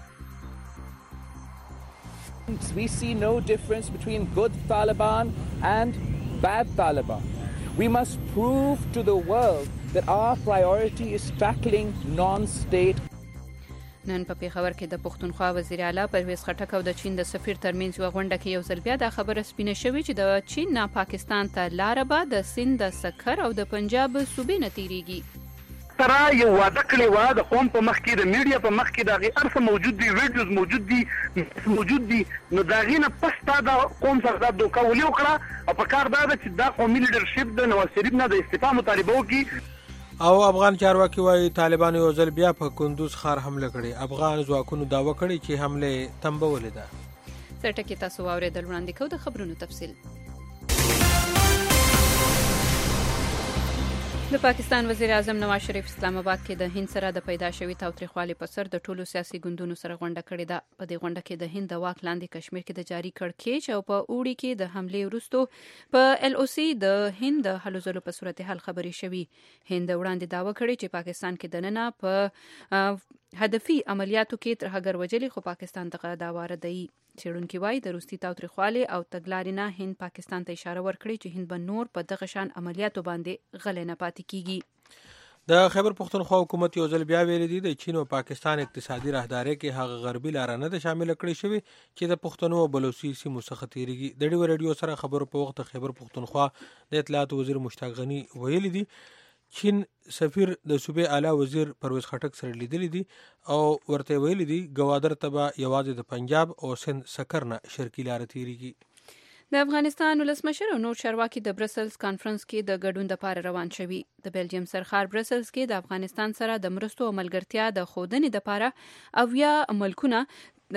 We see no difference between good Taliban and bad Taliban. We must prove to the world that our priority is tackling non-state. نن په پیښور کې د پښتونخوا وزیر اعلی پرویز خټک او د چین د سفیر ترمنځ یو غونډه کې یو ځل بیا دا خبره سپینه شوې چې د چین نه پاکستان ته لاره به د سند د سکر او د پنجاب صوبې نه تیریږي. ترا یو واده کړی و د قوم په مخ کې د میډیا په مخ کې دا ارث موجود دي ویډیوز موجود دي موجود دي نو دا غینه پستا د قوم سره د دوکا ولې وکړه او په کار دا چې دا قومي لیډرشپ د نواز شریف نه د استعفا مطالبه وکړي. او افغان چارواکي وايي طالبان یو ځل بیا په کندوز ښار حمله کړې. افغان ځواکونو داوا کړی چې حمله تنبولې ده. سرټکی تاسو واورېدل وړاندې کوو د خبرونو تفصیل. د پاکستان وزیر اعظم نواز شریف اسلام آباد کې د هند سره د پیدا شوی تاوتریخوالي په سر د ټولو سیاسي ګوندونو سره غونډه کړې ده. په دې غونډه کې د هند د واک لاندې کشمیر کې د جاري کړکېچ او په اوړي کې د حملې وروسته په ال او سی د هند د هلو ځلو په صورتحال خبرې شوي. هند وړاندې دعوه کړې چې پاکستان کې دننه په هدفي عملیاتو کې ترهګر وجلي خو پاکستان دغه دعوا ردوي. څېړونکي وایي د روسي تاوتریخوالي او تګلارې نه هند پاکستان ته اشاره ورکړې چې هند به نور په دغه شان عملیاتو باندې غلی نه پاتې کیږي. د خیبر پښتونخوا حکومت یو ځل بیا ویلي دی د چین او پاکستان اقتصادي راهداري کې هغه غربي لار نه ده شامل کړی شوی چې د پښتنو او بلوچي سیمو څخه تیریږي. د ډیو ریډیو سره خبرو په وخت خیبر پښتونخوا د اطلاعات وزیر مشتاق غنی ویلي دی چین سفیر د صوبې اعلی وزیر پرویز خټک سره لیدلی دي او ورته ویلي دي ګوادر تبا یوازې د پنجاب او سند سکر نه شرقي لار تیریږي. د افغانستان ولسمشر او نور چارواکي د برسلز کانفرنس کې د ګډون لپاره روان شوي. د بیلجیم سرخار برسلز کې د افغانستان سره د مرستو او ملګرتیا د ښودنې لپاره اویا ملکونه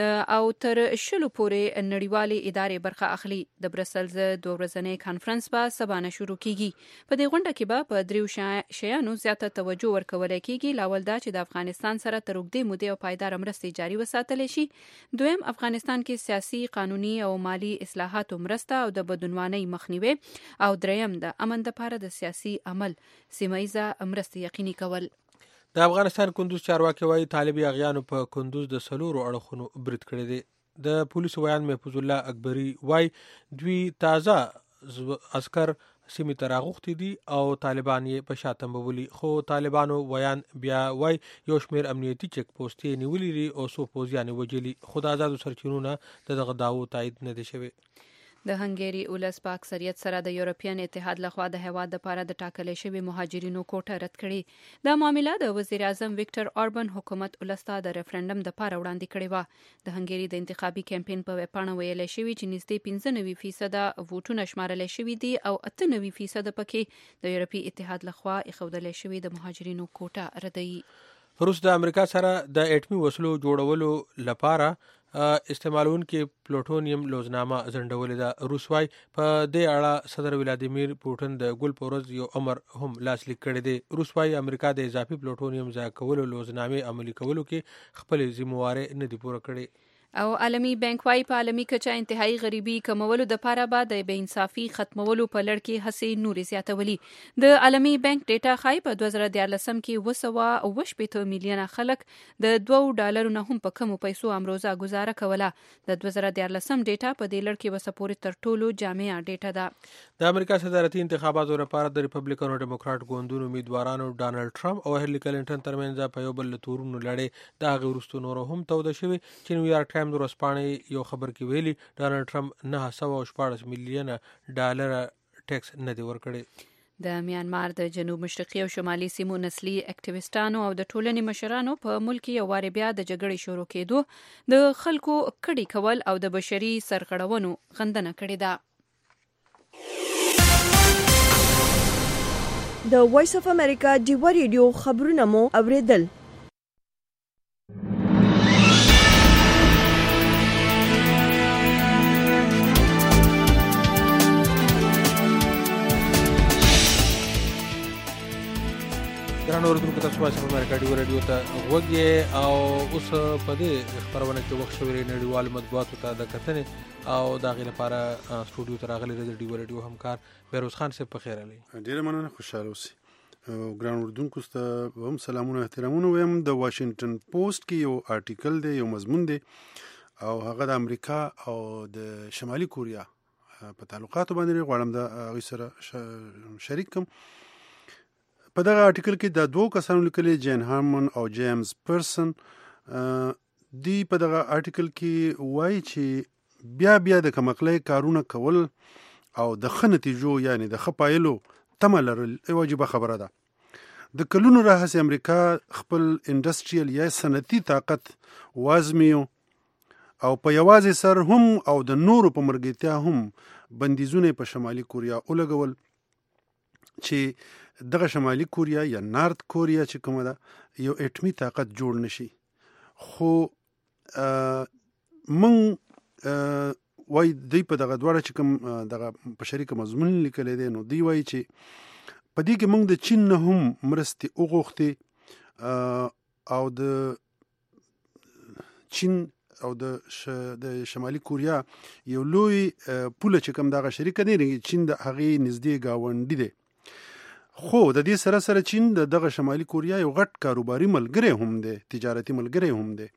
او تر شلو پورې نړیوالې ادارې برخه اخلي. د برسلز دوه ورځنی کانفرنس به سبا شروع کیږي. په دې غونډه کې به په دریو شیانو زیاته توجه ورکول کیږي. لاول دا چې د افغانستان سره تر اوږدې مودې او پایدار مرستې جاري وساتل شي. دویم افغانستان کې سیاسي قانوني او مالی اصلاحاتو مرسته او د بدعنوانۍ مخنیوي او دریم د امن لپاره د سیاسي عمل سیمایزه مرستې یقیني کول. د افغانستان کندوز چارواکي وايي طالبي اغیانو په کندوز د سلورو اړخونو برید کړی دی. د پولیسو ویان محفوظ الله اکبری وايي دوی تازه عسكر سیمې ته راغوښتي دي او طالبان یې په شا تنبولي. خو طالبانو ویان بیا وايي یو شمېر امنیتي چک پوسټې نیولي دي او څو پوځیان وژلي. خو د آزادو سرچینو نه د دغه دعوو تایید نه دی شوی. د هنګری اولس په اکثریت سره د یورپین اتحاد لخوا د هیواد لپاره د ټاکل شوی مهاجرینو کوټه رد کړي. دا معامله د وزیر اعظم وکټر اوربن حکومت ولستا د ریفرندم د لپاره وړاندې کړې و. د هنګری د انتخابي کمپاین په وپاڼه ویل شوی چې نږدې پنځه نوي فیصد ووټونه شمارل شوي دي او اته نوي فیصد پکې د یورپی اتحاد لخوا ایښودل شوی د مهاجرینو کوټه ردوي. روس د امریکا سره د اټمي وسلو جوړولو لپاره استعمالون کې پلوټونیم لوزنامه ځنډولې ده. روس وايي په دې اړه صدر ولادیمیر پوټن د ګل پورز یو امر هم لاسلیک کړی دی. روس وايي امریکا د اضافي پلوټونیم ځای کولو لوزنامې عملي کولو کې خپل ذمہواري نه دی پوره کړې. او عالمی بانک وايي په عالمی کچه انتهایی غریبي کمولو د لپاره به د بې انصافي ختمولو په لړ کې هڅې نورې زیاتولي. د عالمی بانک ډیټا ښایي په دوه زره دیارلسم کې اوه سوه اوه شپېته میلیونه خلک د دوو ډالرو نه هم په کمو پیسو امروزه ګزاره کوله. د دوه زره دیارلسم ډیټا په دې لړ کې وسه پورې تر ټولو جامع ډیټا ده. د امریکا صدارتي انتخاباتو لپاره د ریپبلیکن او ډیموکرات ګوندونو امیدوارانو ډانلډ ټرمپ او هیلری کلینټن ترمنځ په یو بل تورونو لړۍ د هغې وروسته نور هم توده شوي چې نیویارک ټایمز ورځپاڼې یو خبر کې ویلي ډانلډ ټرمپ نه سوه شپاړس میلیونه ډالر ټیکس نه دی ورکړی. د میانمار د جنوب مشرقي او شمالي سیمو نسلي اکټیویسټانو او د ټولنې مشرانو په ملک یو وارې بیا د جګړې شروع کېدو د خلکو کډې کول او د بشري سرغړونو غندنه کړې ده. د وایس اف امریکا ډیو ریډیو خبرونه مو اوریدل. ګران اوریدونکو تاسو په امریکا ډیو رادیو ته غوږی او اوس په دې خبرونه کې وخت شوی نړیوال مطبوعاتو ته د کتنې او د غیر لپاره سټوډیو ته راغلي د ډیو رادیو همکار بیروز خان صاحب په خیر علي. ډیره مننه، خوشاله اوسئ. ګران اوریدونکو ته هم سلامونه احترامونه وایم. د واشنگټن پوسټ کې یو آرټیکل دی، یو مضمون دی او هغه د امریکا او د شمالي کوریا په تعلقاتو باندې غواړم د هغوی سره شریک کړم. په دغه آرټیکل کې د دوو کسانو لیکلي، جین هارمن او جیمز پرسن. دی په دغه آرټیکل کې وایي چې بیا بیا د کمقلۍ کارونه کول او د ښه نتیجو یعنی د ښه پایلو تمه لرل یوه عجیبه خبره ده. د کلونو راهیسې امریکا خپل انډسټریل یا صنعتي طاقت وازمیو او په یوازې سر هم او د نورو په مرګتیا هم بندیزونه په شمالي کوریا ولګول چې دغه شمالي کوریا یا نارت کوریا چې کومه ده یو اټمی طاقت جوړ نشي. خو من وای دی په دغه دواړه چې کوم دغه په شریکه مضمون لیکلی دی، نو دی وایي چې په دې کې موږ د چین نه هم مرستې وغوښتې او د چین او د شمالي کوریا یو لوی پوله چې کوم دغه شریکه دی، چین د هغې نږدې ګاونډي دی. خو د دې سره سره چین د دغه شمالي کوریا یو غټ کاروباري ملګری هم دی، تجارتي ملګری هم دی.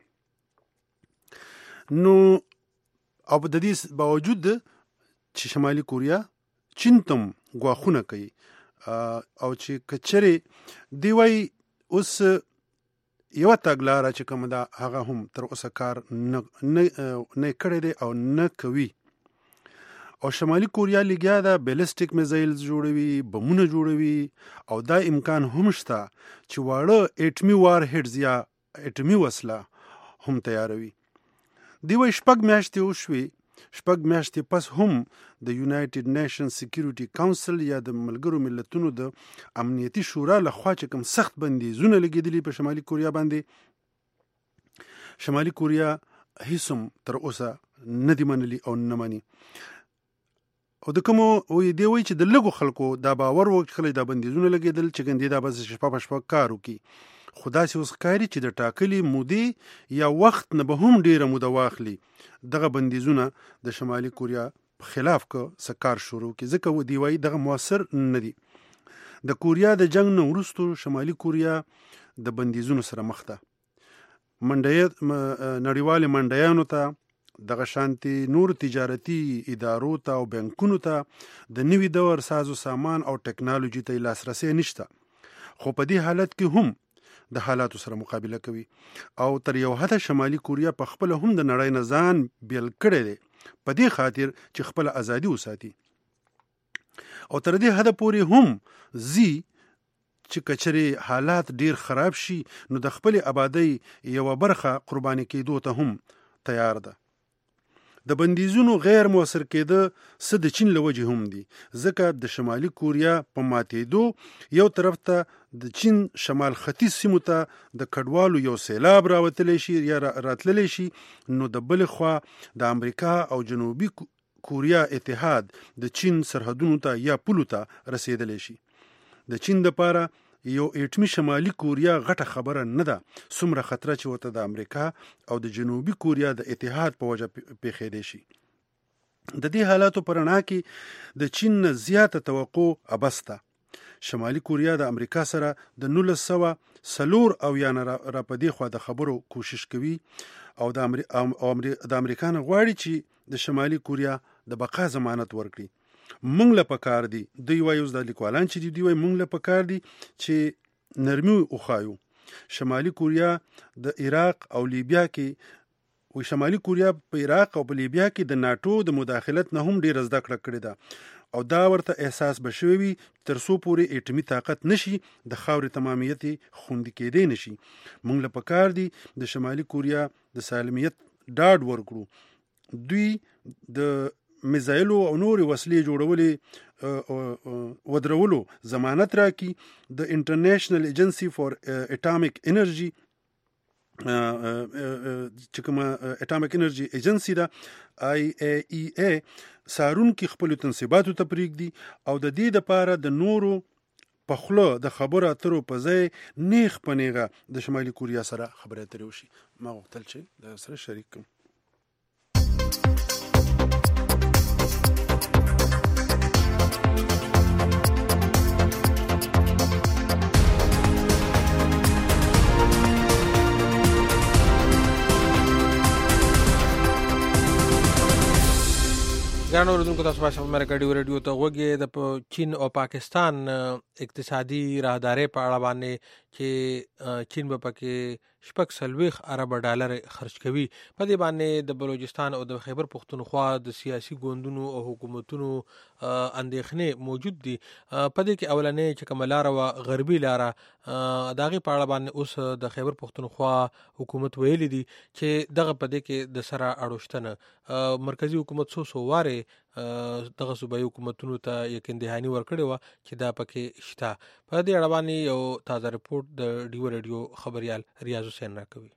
نو او د دې باوجود چې شمالي کوریا چین تم ګواښونه کوي او چې کچرې دی وایي اوس یوه تګلاره چې کومه ده هغه هم تر اوسه کار نه نه کړی دی او نه کوي. او شمالي کوریا لګیا ده بیلسټیک میزایلز جوړوي، بمونه جوړوي او دا امکان هم شته چې واړه اټمي وار هیډز یا اټمي وسله هم تیاروي. دی وایي شپږ میاشتې وشوي، شپږ میاشتې پس هم د یونایټډ نیشن سکیورټي کاونسل یا د ملګرو ملتونو د امنیتي شورا لخوا چې کوم سخت بندیزونه لګېدلي په شمالي کوریا باندې، شمالي کوریا هیڅ هم تر اوسه نه دي منلي او نه مني. او د کومو دی وایي چې د لږو خلکو دا باور و چې خلک دا بندیزونه لګېدل چې ګندې دا بس شپه په شپه کار وکړي. خو داسې اوس ښکاري چې د ټاکلي مودې یا وخت نه به هم ډېره موده واخلي دغه بندیزونه د شمالي کوریا په خلاف که څه کار شروع کړي، ځکه دی وایي دغه مؤثر نه دي. د کوریا د جنگ نه وروستو شمالي کوریا د بندیزونو سره مخ ده. نړیوالې منډیانو ته، دغه شانتي نور تجارتي ادارو ته او بانکونو ته د نوي دور سازو سامان او ټکنالوژي ته لاسرسی نشته. خو په دې حالت کې هم د حالاتو سره مقابله کوي او تر یو حده شمالي کوریا په خپل هم د نړۍ نه ځان بیل کړی دی په دې خاطر چې خپل ازادي وساتي. او تر دې حده پورې هم زی چې کچرې حالات ډیر خراب شي نو د خپل آبادی یو برخه قرباني کېدو ته هم تیار ده. د بندیزونو غیر مؤثر کېده څه د چین له وجې هم دي، ځکه د شمالي کوریا په ماتېدو یو طرف ته د چین شمال ختیځ سیمو ته د کډوالو یو سیلاب راوتلی شي یا راتللی شي، نو د بلې خوا د امریکا او جنوبي کوریا اتحاد د چین سرحدونو ته یا پولو ته رسیدلی شي. د چین دپاره یو اټمی شمالي کوریا غټه خبره نه ده، څومره خطره چې ورته د امریکا او د جنوبي کوریا د اتحاد په وجه پیښېدی شي. د دې حالاتو په رڼا کې د چین نه زیاته توقع ابس ده. شمالي کوریا د امریکا سره د نولس سوه څلور اویا نه را په دې خوا د خبرو کوشش کوي او د امریکا نه غواړي چې د شمالي کوریا د بقا ضمانت ورکړي. مونږ له پکار دي، دوی وایي اوس د لیکوالان چې دي دوی وایي مونږ له پکار دي چې نرمي وښایو. شمالي کوریا د عراق او لیبیا کې و شمالي کوریا په عراق او په لیبیا کې د ناټو د مداخلت نه هم ډېره زده کړه کړې ده او دا ورته احساس به شوی وي تر څو پورې اټمي طاقت نشي د خاورې تمامیت خوندي کېدی نشي. مونږ له پکار دي د شمالي کوریا د سالمیت ډاډ ورکړو. دوی د میزایلو او نورې وسلې جوړولې ودرولو ضمانت راکړي. د انټرنیشنل ایجنسي فار اټامیک انرژي چې کومه اټامیک انرژي ایجنسي ده آی ای ای ای سارون کې خپل تنصیباتو ته پرېږدي او د دې دپاره د نورو په خوله د خبرو اترو په ځای نیغ په نیغه د شمالي کوریا سره خبرې اترې وشي. ما غوښتل چې د سره شریک کړم. ګرانو اوریدونکو، تاسو په امریکا ډیو ریډیو ته غوږی د چین او پاکستان اقتصادي راهدارۍ په اړه باندې چې چین به پکې شپږ څلوېښت ارب ډالر خرج کوي. په دې باندې د بلوچستان او د خیبر پښتونخوا د سیاسي ګوندونو او حکومتونو اندېښنې موجود دي. په دې کې اولنې چې کومه لاره وه غربي لاره، د هغې په اړه باندې اوس د خیبر پښتونخوا حکومت ویلي دي چې دغه په دې کې د سره اړوشتنه مرکزي حکومت څو څو وارې دغه صوبایي حکومتونو ته یقین دهاني ورکړې وه چې دا پکې شته. په دې اړه باندې یو تازه رپورټ د ډیو ریډیو خبریال ریاض حسین راکوي.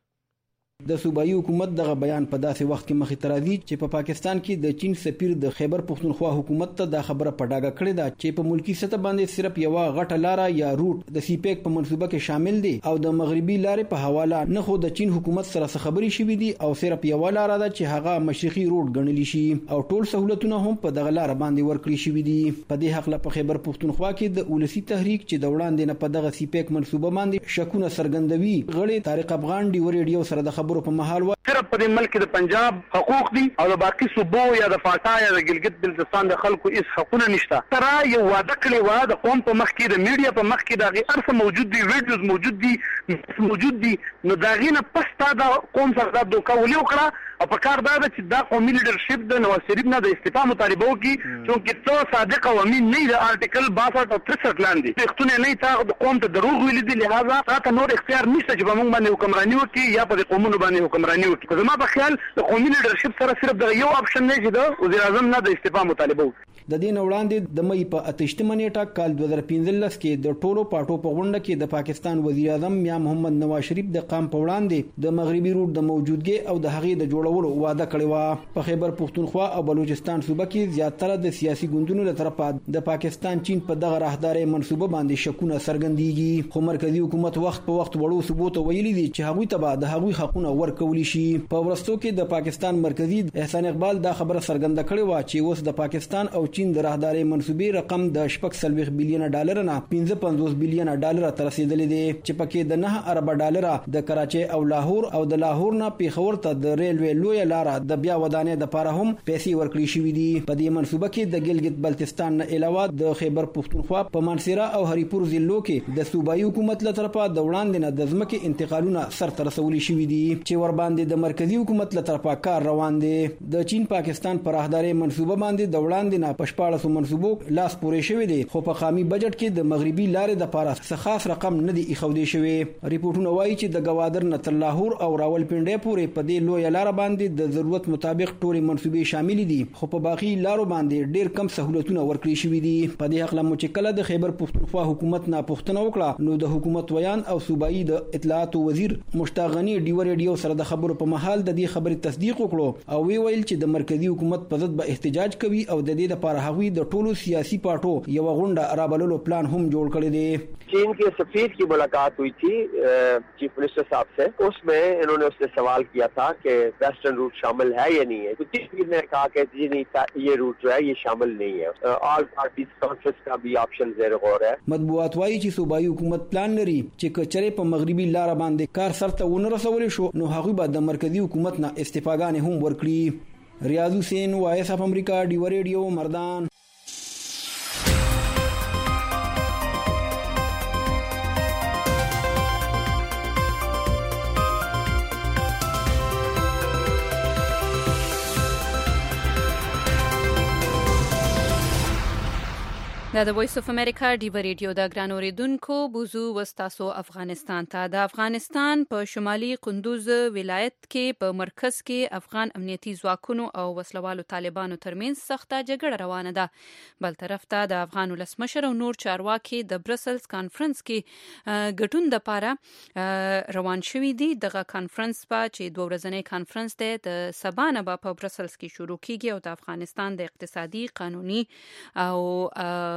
د صوبایي حکومت دغه بیان په داسې وخت کې مخې ته راځي چې په پا پاکستان کې د چین سفیر د خیبر پښتونخوا حکومت ته دا خبره په ډاګه کړې ده چې په ملکی سطح باندې صرف یوه غټه لاره یا روټ د سی پیک په منصوبه کې شامل دي او د مغربي لارې په حواله نه خو د چین حکومت سره څه خبرې شوې دي او صرف یوه لاره ده چې هغه مشرقي روټ ګڼلی شي او ټول سہولتونه هم په دغه لاره باندې ورکړي شوي دي. په دې حق په خیبر پښتونخوا کې د ولسی تحریک چې د وړاندې نه په دغه سی پیک منصوبه باندې شکونه څرګندوي غړي طارق افغان ډیو ریډیو سره د خبرو په محل صرف په دې ملک د پنجاب حقوق دي او د باقي صوبو یا د فاټا یا د ګلګت بلتستان د خلکو هیڅ حقونه نشته. سره یو واده کړی و د قوم په مخ کې، د میډیا په مخ کې، د هغې ارسه موجود دي، ویډیوز موجود دي موجود دي نو د هغې نه پس تا د قوم سره دا دوکه ولې وکړه او په کار دا ده چې دا قومي لیډرشپ د نواز شریف نه د استعفا مطالبه وکړي چونکې ته صادق او امین نه د آرټیکل باسټ او ترسټ لاندې پښتون نه تا د قوم ته دروغ ویلي دي، لهذا تا نور اختیار نشته چې په موږ باندې حکمراني وکړي یا په قومونو باندې حکمراني وکړي. زما په خیال د قومي لیډرشپ سره صرف د یو اپشن نه چې د وزیر اعظم نه د استعفا مطالبه وکړي. د دې وړاندې د مې په اتهشتمه نیټه کال دوه زره پنځلس کې د ټولو پاټو په غونډه کې د پاکستان وزیر اعظم میا محمد نواز شریف د قام په وړاندې د مغربي روټ د موجودګي او د هغې د جوړولو وعده کړې و. په خیبر پښتونخوا او بلوچستان صوبه کې زیاتره د سیاسي ګوندونو له طرفه د پاکستان چین په دغه راهدارۍ منصوبه باندې شکونه څرګندېږي، خو مرکزی حکومت وخت په وخت وړو صوبو ته ویلي دي چې هغوی ته به د هغوی حقونه ورکولی شي. په ورستو کې د پاکستان مرکزی احسان اقبال دا خبره څرګنده کړې و چې اوس د پاکستان او چین د راهدارۍ منصوبې رقم د شپږ څلوېښت بلیونه ډالر نه پنځه پنځوس بلیونه ډالر ته رسیدلې دي چې پکې د نه ارب ډالر د کراچۍ او لاهور او د لاهور نه پیښور ته د ریلوې لویه لاره د بیا ودانې د پاره هم پیسې ورکړي شوې دي. په دې منصوبه کې د ګلګت بلتستان نه علاوه د خیبر پښتونخوا په مانسیرا او هریپور ضلعو کې د صوبایي حکومت له طرفه د وړاندې نه د ځمکې انتقالونه سرته رسولي شوي دي چې ور باندې د مرکزی حکومت له طرفه کار روان دي. د چین پاکستان پر راهدارۍ منصوبه باندې د وړاندې نه په شپاړسو منصوبو لاس پورې شوی دی، خو په قامي بجټ کې د مغربي لارې د پاره څه خاص رقم نه دی ایښودل شوی. ریپورتونه وایي چې د گوادر نه تر لاهور او راولپنډۍ پورې په دې لویه لار باندې د ضرورت مطابق ټولې منصوبې شامل دي، خو په باقي لارو باندې ډېر کم سہولتونه ورکړي شوي دي. په دې حق لمو چې کله د خیبر پښتونخوا حکومت نه پوښتنه وکړه نو د حکومت ویان او صوبایي د اطلاعات وزیر مشتاق غنی ډیو ریډیو سره د خبرو په محل د دې خبرې تصدیق وکړو او وی ویل چې د مرکزی حکومت په ضد به احتجاج کوي او د دې لپاره هغوی د ټولو سیاسي پارټو یو غونډه رابللو پلان هم جوړ کړی دی. चीन के सफीर की मुलाकात हुई थी चीफ मिनिस्टर साहब से, उसमें इन्होंने उससे सवाल किया था कि वेस्टर्न रूट शामिल है या नहीं है, तो चीफ ने कहा कि जी नहीं ये रूट जो है ये शामिल नहीं है, ऑल पार्टीज कॉन्फ्रेंस का भी ऑप्शन ज़ेर गौर है. مطبوعات وايي چې صوبایي حکومت پلان لري چې کچره په مغربي لار باندې کار سرته ونه رسول شو نو هغه به د مرکزی حکومت نه استفاګانې هم ورکړي. ریاض حسین وایس اف امریکا ډیو ریډیو مردان. دا د وایس اف امریکا ډیو ریډیو د ګران اوریدونکو بوزو وستاسو افغانستان ته. د افغانستان په شمالي قندوز ولایت کې په مرکز کې افغان امنیتي ځواکونو او وسلوالو طالبانو ترمنځ سخته جګړه روانه ده. بل طرف ته د افغان ولسمشر او نور چارواکي د برسلز کانفرنس کې ګټون د پاره روان شوي دي. دغه کانفرنس په چې دوه ورځنی کانفرنس دی د سبا نه په برسلز کې شروع کیږي او د افغانستان د اقتصادي، قانوني او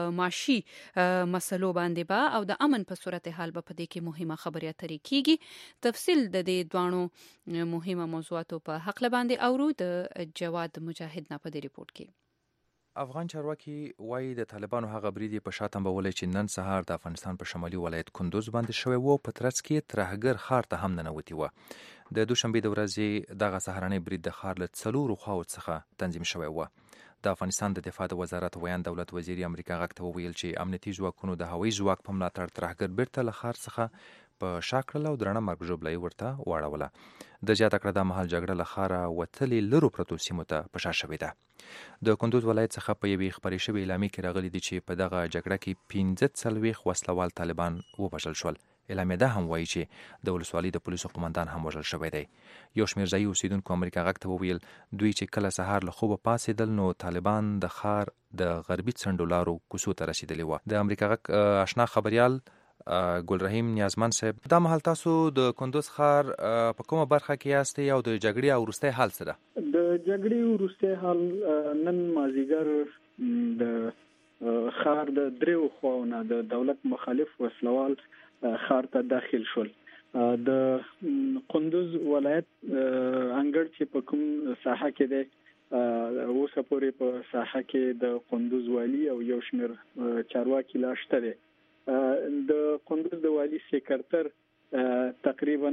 معاشي مسلو باندې با او د امن په صورتحال به په دې کې مهمه خبرې اترې کیږي. تفصیل د دې دوانو مهمه موضوعاتو په حق باندې اورو د جواد مجاهد نه په دې ریپورت کې. افغان چارواکي وایي د طالبانو هغه بریدي په شا تنبولی چې نن سهار د افغانستان په شمالي ولایت کندوز باندې شوی و په ترڅ کې ترهګر ښار ته هم ننوتي وه. د دوشنبې د ورځې دغه سهارنی برید د ښار له څلورو خواو څخه تنظیم شوی و. د افغانستان د دفاع د وزارت ویان دولت وزیر امریکا غږ ته وویل چې امنیتي ځواکونو د هوایي ځواک په ملاتړ ترهګر بیرته له ښار څخه په شا کړل او درنه مرګ ژوبلۍ ورته واړوله. د زیاته کړه د مهال جګړه له ښاره وتلې لرو پرتو سیمو ته په شا شوې ده. د کندوز ولایت څخه په یوې خپرې شوې اعلامیې کې راغلي دي چې په دغه جګړه کې پنځه څلوېښت وسلوال طالبان ووژل شول. اعلامیه ده هم وایي چې د ولسوالۍ د پولیسو قمندان هم وژل شوی دی. یو شمېر ځایي اوسیدونکو امریکا غږ ته وویل دوی چې کله سهار له خوبه پاڅېدل نو طالبان د ښار د غربي څنډو لارو کوڅو ته رسېدلي وه. د امریکا غږ آشنا خبریال ګل رحیم نیازمن صاحب، دا مهال تاسو د کندوز ښار په کومه برخه کې یاستئ او د جګړې او وروستی حال څه ده؟ د جګړې وروستی حال نن مازدیګر د ښار د دریو خواونه د دولت مخالف وسلوال ښار ته داخل شول. د کندوز ولایت انګړ چې په کوم ساحه کې دی اوسه پورې په ساحه کې د کندوز والی او یو شمېر چارواکي لا شته دی. د کندوز د والی سکرتر تقریبا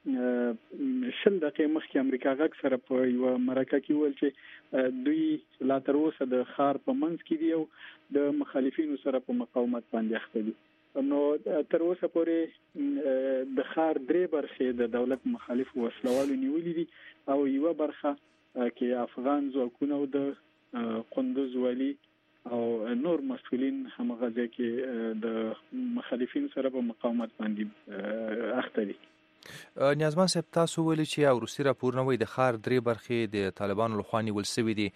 شل دقیقې مخکې امریکا غږ سره په یو مرکه کې ویل چې دوی لا تر اوسه د ښار په منځ کې دي او د مخالفینو سره په مقاومت باندې اخته دي. نو تر اوسه پورې د ښار درې برخې د دولت مخالف وسلوالو نیولې دي او یو برخه کې افغان ځواکونه او د کندوز والی او نور مسؤلین هم غځي کې د مخالفین سره په مقاومت باندې اخته دي. نیازمن صاحب، تاسو ویلي چې وروستي راپورونه وایي د ښار درې برخې د طالبانو لخوا نیول شوي دي.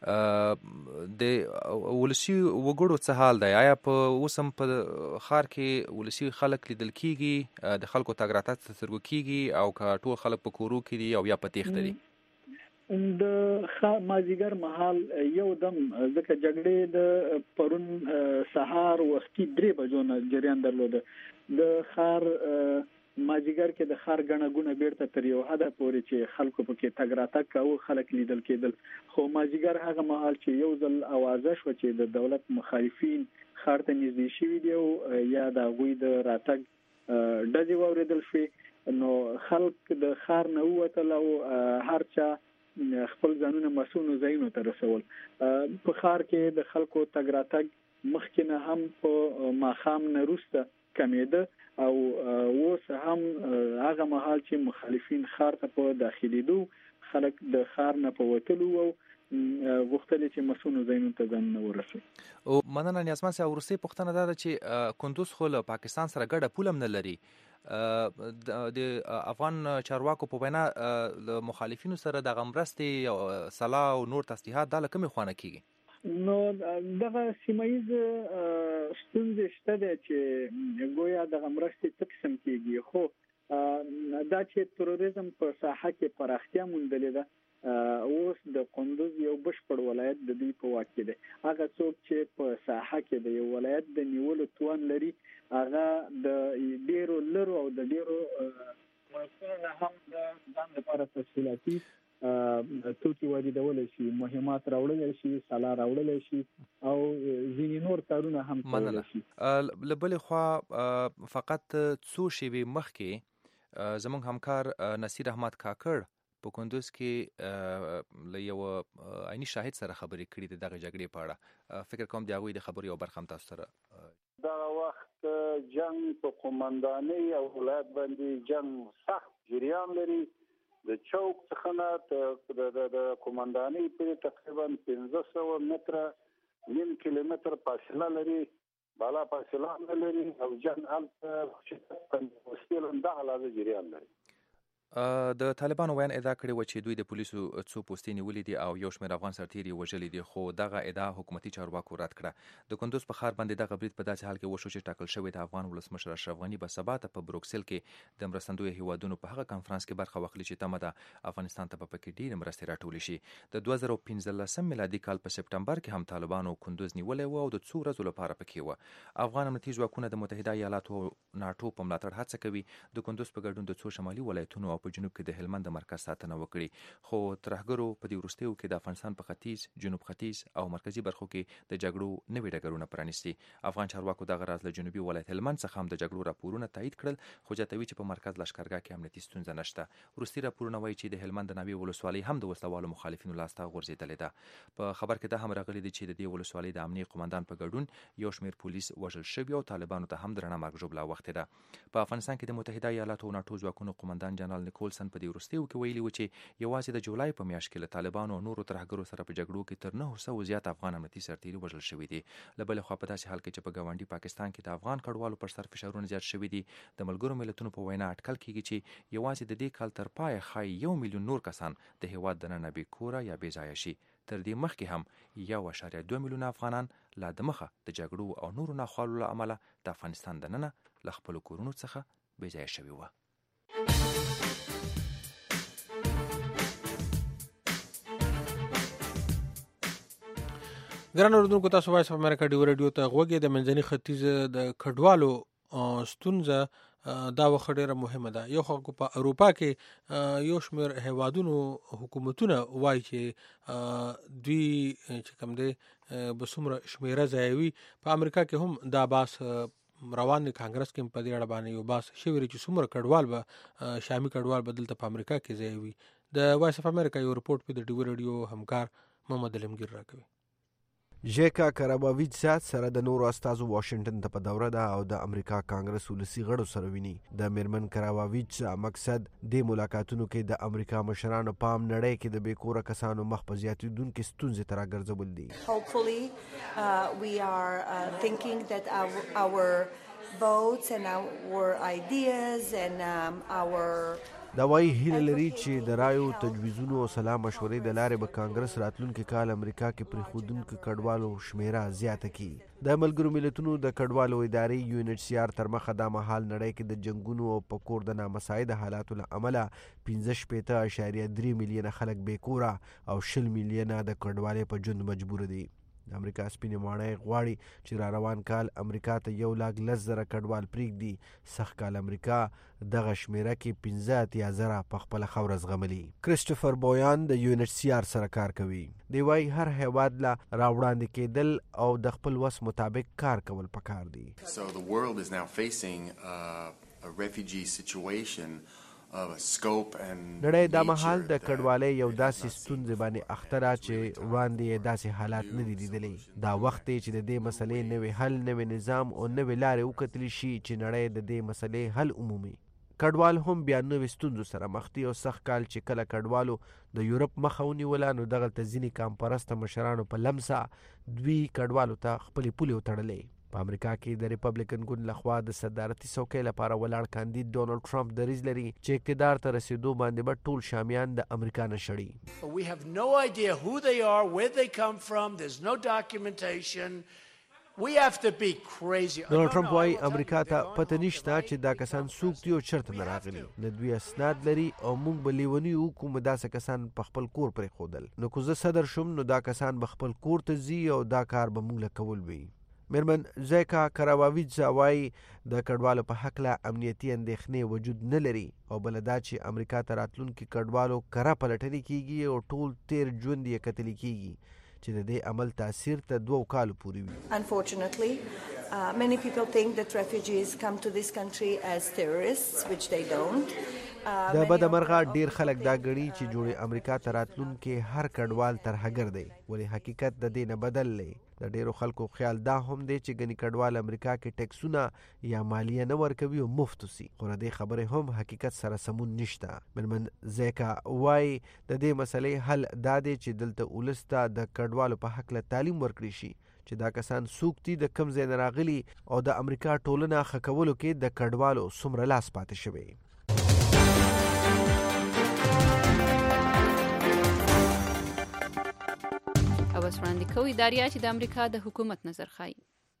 د ولسي وګړو څه حال دی؟ آیا په اوس هم په ښار کې ولسي خلک لیدل کیږي؟ د خلکو تګ راتګ ته سترګو کیږي او که ټول خلک په کورو کې دي او یا په تیښته دي؟ د مازدیګر مهال یو دم ځکه جګړې د پرون سهار وختي درې بجو نه جریان درلوده. د ښار مازدیګر کې د ښار ګڼه ګوڼه بیرته تر یو حده پورې چې خلکو پکې تګ راتګ کاوه خلک لیدل کېدل. خو مازدیګر هغه مهال چې یو ځل اوازه شوه چې د دولت مخالفین ښار ته نږدې شوي دي او یا د هغوی د راتګ ډزې واورېدل شوې، نو خلک د ښار نه ووتل او هر چا خپل ځانونه مسؤلو ځایونو ته رسول. په ښار کې د خلکو تګ راتګ مخکې نه هم په ماښام نه وروسته کمېده او اوس هم هغه مهال چې مخالفین ښار ته په داخلېدو خلک د ښار نه په وتلو او غوښتل چې مسؤلو ځایونو ته ځانونه ورسوي. او مننه نیازمن صاحب. وروستۍ پوښتنه دا ده چې کندوز خو له پاکستان سره ګډه پوله هم نه لري. د افغان چارواکو په وینا له مخالفینو سره دغه مرستې او سلاح او نور تسلیحات دا له کومې خوا نه کیږي؟ نو دغه سیمه ییز ستونزې شته دی چې ګویا دغه مرستې څه قسم کیږي، خو دا چې تروریزم په ساحه کې پراختیا موندلې ده. اوس د کندوز یو بشپړ ولایت د دوی په واک کې دی. هغه څوک چې په ساحه کې د یو ولایت د نیولو توان لري هغه د ډیرو لرو او د ډیرو ملکونو نه هم د ځان لپاره تسهیلاتي توکي واردولی شي، مهمات راوړلی شي، سلاح راوړلی شي او ځینې نور کارونه هم کولی شي. له بلې خوا فقط څو شېبې مخکې زموږ همکار نصیر احمد کاکړ په کندوز کې له یو عیني شاهد سره خبرې کړې دي دغه جګړې په اړه. فکر کوم د هغوی د خبرو یو برخه هم تاسو سره. دغه وخت جنگ په قومندانۍ او ولایت باندې جنگ سخت جریان لري. د چوک څخه نه د قومندانۍ پورې تقریبا پنځه سوه متره نیم کیلومتر فاصله لري، بالا فاصله نه لري او جنگ هلته شدت همدغه لحظه جریان لري. د طالبانو ویان ادعا کړې و چې دوی د پولیسو څو پوستې نیولې دي او یو شمېر افغان سرتېري یې وژلي دي، خو دغه ادعا حکومتي چارواکو رد کړه. د کندوز په ښار باندې دغه برید په داسې حال کې وشو چې ټاکل شوی د افغان ولسمشر اشرف غني به سبا ته په بروکسل کې د مرستندویه هیوادونو په هغه کنفرانس کې برخه واخلي چې تمه ده افغانستان ته به پکې ډېرې مرستې راټولې شي. د دوه زره پنځلسم میلادي کال په سپټمبر کې هم طالبانو کندوز نیولی و او د څو ورځو لپاره پکې و. افغان امنیتي ځواکونه د متحده ایالاتو او ناټو په ملاتړ هڅه کوي د کندوز په ګډون د څو شمالي ولایتونو او په جنوب کې د هلمند د مرکز ساتنه وکړي، خو ترهګرو په دې وروستیو کې د افغانستان په ختیځ، جنوب ختیځ او مرکزي برخو کې د جګړو نوي ډګرونه پرانیستي. افغان چارواکو دغه راز له جنوبي ولایت هلمند څخه هم د جګړو راپورونه تایید کړل، خو زیاتوي چې په مرکز لښکرګاه کې امنیتي ستونزه نشته. وروستي راپورونه وایي چې د هلمند د ناوې ولسوالۍ هم د وسلوالو مخالفینو لاسته غورځېدلې ده. په خبر کې دا هم راغلي دي چې د دې ولسوالۍ د امنیه قومندان په ګډون یو شمېر پولیس وژل شوي او طالبانو ته هم درنه مرګ ژوبله اوښتې ده. په افغانستان کې د متحده ایالاتو او ناټو ځواکونو قومندان جنرال نیکولسن په دې وروستیو کې ویلي و چې یوازې د جولای په میاشت کې له طالبانو او نورو ترهګرو سره په جګړو کې تر نهه سوه زیات افغان امنیتي سرتېري وژل شوي دي. له بلې خوا په داسې حال کې چې په ګاونډي پاکستان کې د افغان کډوالو پر سر فشارونه زیات شوي دي، د ملګرو ملتونو په وینا اټکل کېږي چې یوازې د دې کال تر پایه ښایي یو میلیون نور کسان د هېواد دننه بې کوره یا بې ځایه شي. تر دې مخکې هم یو اعشاریه دوه میلیونه افغانان لا د مخه د جګړو او نورو ناخوالو له امله د افغانستان دننه له خپلو کورونو څخه بې ځایه شوي وو. ګران اوریدونکو، تاسو وایس اف امریکا ډیو رادیو ته غوږی. د منځني ختیځ د کډوالو ستونزه دا وخت ډیره مهمه ده. یو خو په اروپا کې یو شمېر هیوادونو حکومتونه وایي چې دوی چې کوم دی به څومره شمېره ځایوي. په امریکا کې هم دا باس روان دی، کانګرس کې په دې اړه باندې یو باس شوی چې څومره کډوال به شامي کډوال به دلته په امریکا کې ځایوي. د وایس اف امریکا یو رپورټ په د ډیو رادیو همکار محمد علمگیر راکوي. ژیکا کاراباویچ سات سره د نورو استازو واشنگټن ته په دوره ده او د امریکا کانګرس ولسی غړو سره ویني. د میرمن کاراباویچ مقصد د ملاقاتونو کې د امریکا مشرانو پام نړۍ کې د بیکوره کسانو مخ په زیاتېدونکو ستونزې ته راګرځول دي. Hopefully uh, we are uh, thinking that our, our votes and our ideas and um, our دا وایي هیله لري چې د رایو تجویزونو او سلا مشورې د لارې به کانګرس راتلونکي کال امریکا کې پرېښودونکو کډوالو شمېره زیاته کړي. د ملګرو ملتونو د کډوالو ادارې یو ان ایچ سی آر تر مخه دا مهال نړۍ کې د جنګونو او په کور د نامساعده حالاتو له امله پنځه شپېته اعشاریه درې میلیونه خلک بېکوره او شل میلیونه د کډوالۍ په ژوند مجبور دي. د امریکا سپینې ماڼۍ غواړي چې را روان کال امریکا ته یو لاک لس زره کډوال پرېږدي. سږ کال امریکا دغه شمېره کې پنځه اتیا زره په خپله خاوره زغملي. کریسټوفر بویان د یو ان ایچ سی آر سره کار کوي. دی وایي هر هیواد له راوړاندې کېدل او د خپل وس مطابق کار کول پکار دي. So the world is now facing uh, a refugee situation نړۍ دا مهال د کډوالۍ یو داسې ستونزې باندې اخته ده چې وړاندې یې داسې حالات نه دي لیدلی. دا وخت دی چې د دې مسلې نوې حل، نوې نظام او نوې لارې وکتلی شي چې نړۍ د دې مسلې حل عمومي. کډوال هم بیا نوې ستونزو سره مخ دي او سږ کال چې کله کډوالو د یورپ مخه ونیوله نو دغلته ځینې کام پرسته مشرانو په لمسه دوی کډوالو ته خپلې پولې وتړلې. په امریکا کې د ریپبلیکن ګوند لخوا د صدارتي څوکۍ لپاره ولاړ کاندید ډونالډ ټرمپ دریځ لري چې اقتدار ته رسیدو باندې به ټول شامیان د امریکا نه شړي. We have no idea who they are, where they come from, there's no documentation. We have to be crazy. ډونالډ ټرمپ وایي امریکا ته پته نشته چې دا کسان څوک دي او چېرته نه راغلي. نه دوی اسناد لري او موږ به لیوني وو کوم داسې کسان په خپل کور پرېښودل. نو که زه صدر شم نو دا کسان به خپل کور ته ځي او دا کار به موږ له کول وي. میرمن ژیکا کاراباویچ وایي د کډوالو په هکله امنیتي اندېښنې وجود نه لري او بله دا چې امریکا ته راتلونکي کډوالو کره پلټنې کیږي او ټول تیر ژوند یې کتلي کیږي چې د دې عمل تاثیر ته دوه کالو پورې وي. Unfortunately, uh, many people think that refugees come to this country as terrorists, which they don't. د بده مرغه ډیر خلک دا ګڼي چې جوړې امریکا ته راتلونکي هر کډوال ترهګر دی، ولې حقیقت د دې نه بدل دی. د ډیرو خلکو خیال دا هم دی چې ګنې کډوال امریکا کې ټیکسونه یا مالیه نه ورکوي او مفت وسي، خو د دې خبرې هم حقیقت سره سمون نشته. میرمن ژیکا وایي د دې مسلې حل دا دی چې دلته ولس ته د کډوالو په هکله تعلیم ورکړي شي چې دا کسان څوک دي، د کوم ځای نه راغلي او د امریکا ټولنه ښه کولو کې د کډوالو څومره لاس پاتې شوی. کوو اداریا چې د امریکا د حکومت نظر ښایي.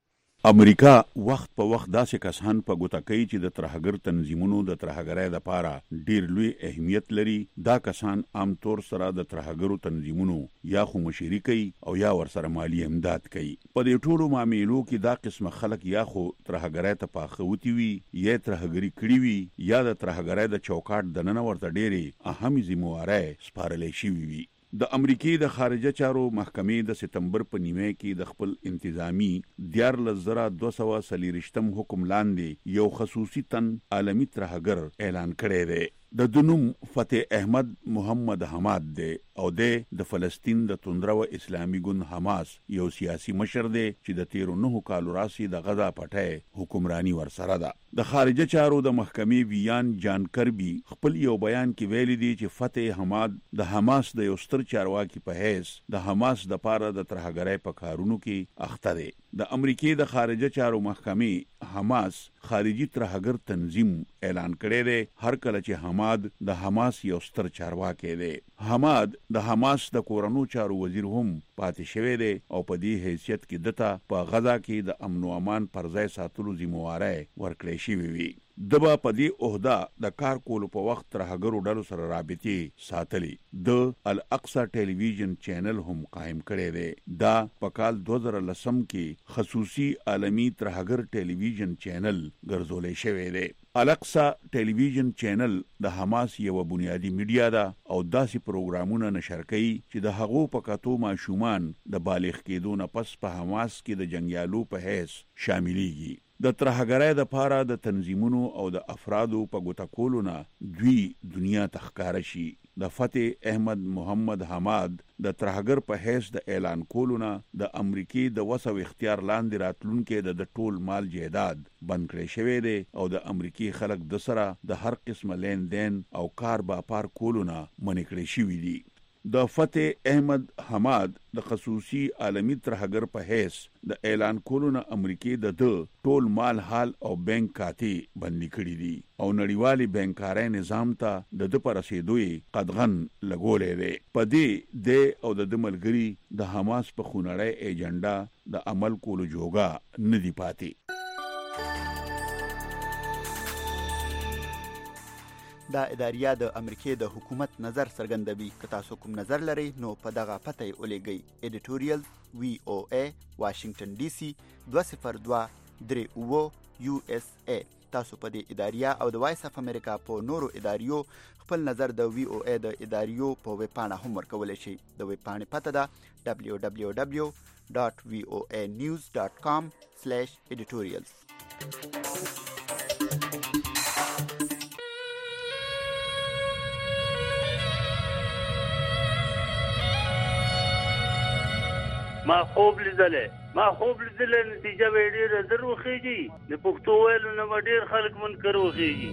امریکا وخت په وخت داسې کسان په ګوته کوي چې د ترهګر تنظیمونو د ترهګرۍ لپاره ډیر لوی اهمیت لري. دا کسان عام طور سره د ترهګرو تنظیمونو یا خو مشري کوي او یا ورسره مالی امداد کوي. په دې ټولو معاملو کې دا قسمه خلک یا خو ترهګرۍ ته پاخوتي وي یا ترهګري کړي وي یا د ترهګرۍ د چوکاټ دننه ورته ډېرې اهمې ذمہوارۍ سپارلې شوي وي. د امریکای د خارجه چارو محکمې د سپتمبر په نیمه کې د خپل انتظامی دیارلس زره دوه سوه څلېرویشتم حکم لاندې یو خصوصي تن عالمي ترهګر اعلان کړی دی. د دنوم فتح احمد محمد حماد دی او د فلسطین د توندرو اسلامي ګوند حماس یو سیاسي مشر دی چې د تیرو نهو کالو راسي د غزا پټه حکمرانی ورسره ده. د خارجه چارو د محکمې ویان جان کربي خپل یو بیان کې ویلي دی چې فتح حماد د حماس د یو ستر چارواکي په حیث د حماس د پاره د ترهګرۍ په کارونو کې اخته دی. د امریکای د خارجه چارو محکمې حماس خارجي ترهګر تنظیم اعلان کړی دی هر کله چې حماد د حماس یو ستر چارواکي دی. حماد د حماس د کورونو چارو وزیر هم پاتې شوی دی او په دې حیثیت کې دته په غزا کې د امن او امان پر ځای ساتلو ذمہوارۍ ورکړې شوې وي. دبا په دې عہده د کار کولو په وخت ترهګرو ډلو سره رابطې ساتلي. د الاقصی ټلویزیون چینل هم قائم کړی دی. دا په کال دوه زره لسم کې خصوصي عالمي ترهګر ټلویزیون چینل ګرځولې شوی دی. الاقصی ټلویزیون چینل د حماس یو بنیادی میډیا ده او داسې پروګرامونه نشر کوي چې د هغو په کتو ماشومان د بالغ کېدو نه پس په حماس کې د جنگیالو په حیث شاملېږي. د ترهګرۍ د پاره د تنظیمونو او د افرادو په ګوته کولو نه دوی دنیا ته ښکاره شي. د فتح احمد محمد حماد د ترهګر په حیث د اعلان کولو نه د امریکای د وسو اختیار لاندې راتلونکي د ټول مال جیداد بند کړی شوی دی او د امریکای خلک د سره د هر قسمه لین دین او کار با پار کولو نه منع کړی شوی دی. د فتح احمد حماد د خصوصي عالمي ترهګر په حیث د اعلان کولو نه امریکای د ټول مال حال او بانک کاتی بندي کړی دي او نړیوالي بانکاري نظام ته د د پر رسیدوي قدغن لګولې دی. په دې د او د ملګری د حماس په خونړی ایجنډا د عمل کولو جوګه ندی پاتې. دا اداریه د امریکای د حکومت نظر څرګندوي. که تاسو کوم نظر لرئ نو په دغه پته یې ولیږئ. ایډیټوریال وی او ای واشنگټن ډي سي دوه صفر دوه درې اوه یو اس ای. تاسو په دې اداریه او د وایس اف امریکا په نورو اداریو خپل نظر د وی او ای د اداریو په ویب پاڼه هم ورکولی شئ. د ویب پاڼې پته ده دبلیو دبلیو دبلیو ډاټ وی او ای نیوز ډاټ کام سلیش ایډیټوریالز. ما خوب لیدلې ما خوب لیدلې نتیجه به ډېره زر وخیږي. د پښتو ویلو نه به ډېر خلک منکر وخیږي.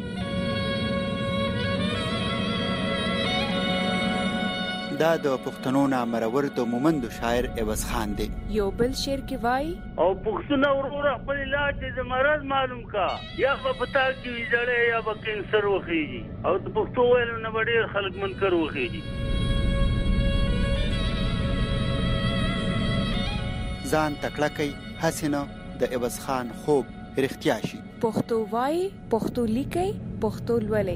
دا د پښتنو نامرور د مومندو شاعر عوض خان دی. یو بل شعر کې وایي او پښتون ورور خپل علاج د مرض معلوم کا یا په پتا کې ویځړې یا به کینسر وخیږي او د پښتو ویلو نه به ډېر خلک منکر وخیږي. ځان تکړه کوي هسې نه د عوض خان خوب رښتیا شي. پښتو وایي پښتو لیکي پښتو لولئ.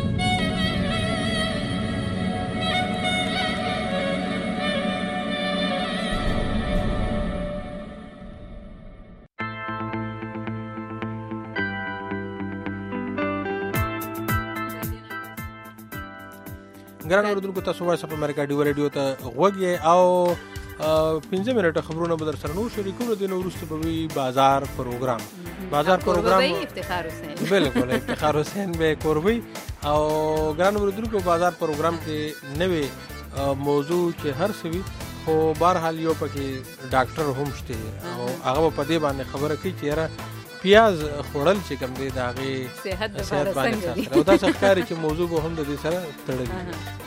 ګران اوریدونکو تاسو وایس اف امریکا ډیو ریډیو ته غوږی او پنځه منټه خبرونه به در سره نو شریکو د نو وروسته به بازار پروګرام بازار پروګرام افتخار حسین بالکل افتخار حسین به قربی او ګران اوریدونکو بازار پروګرام کې نوې موضوع چې هر سوي خو بهر حال یو پکې ډاکټر هم شته او هغه په دې باندې خبره کوي چې را پیاز خوړل چې کوم دی دا غي صحت د لپاره څنګه دی او دا څه ښکاري چې موضوع به هم د دې سره تړلې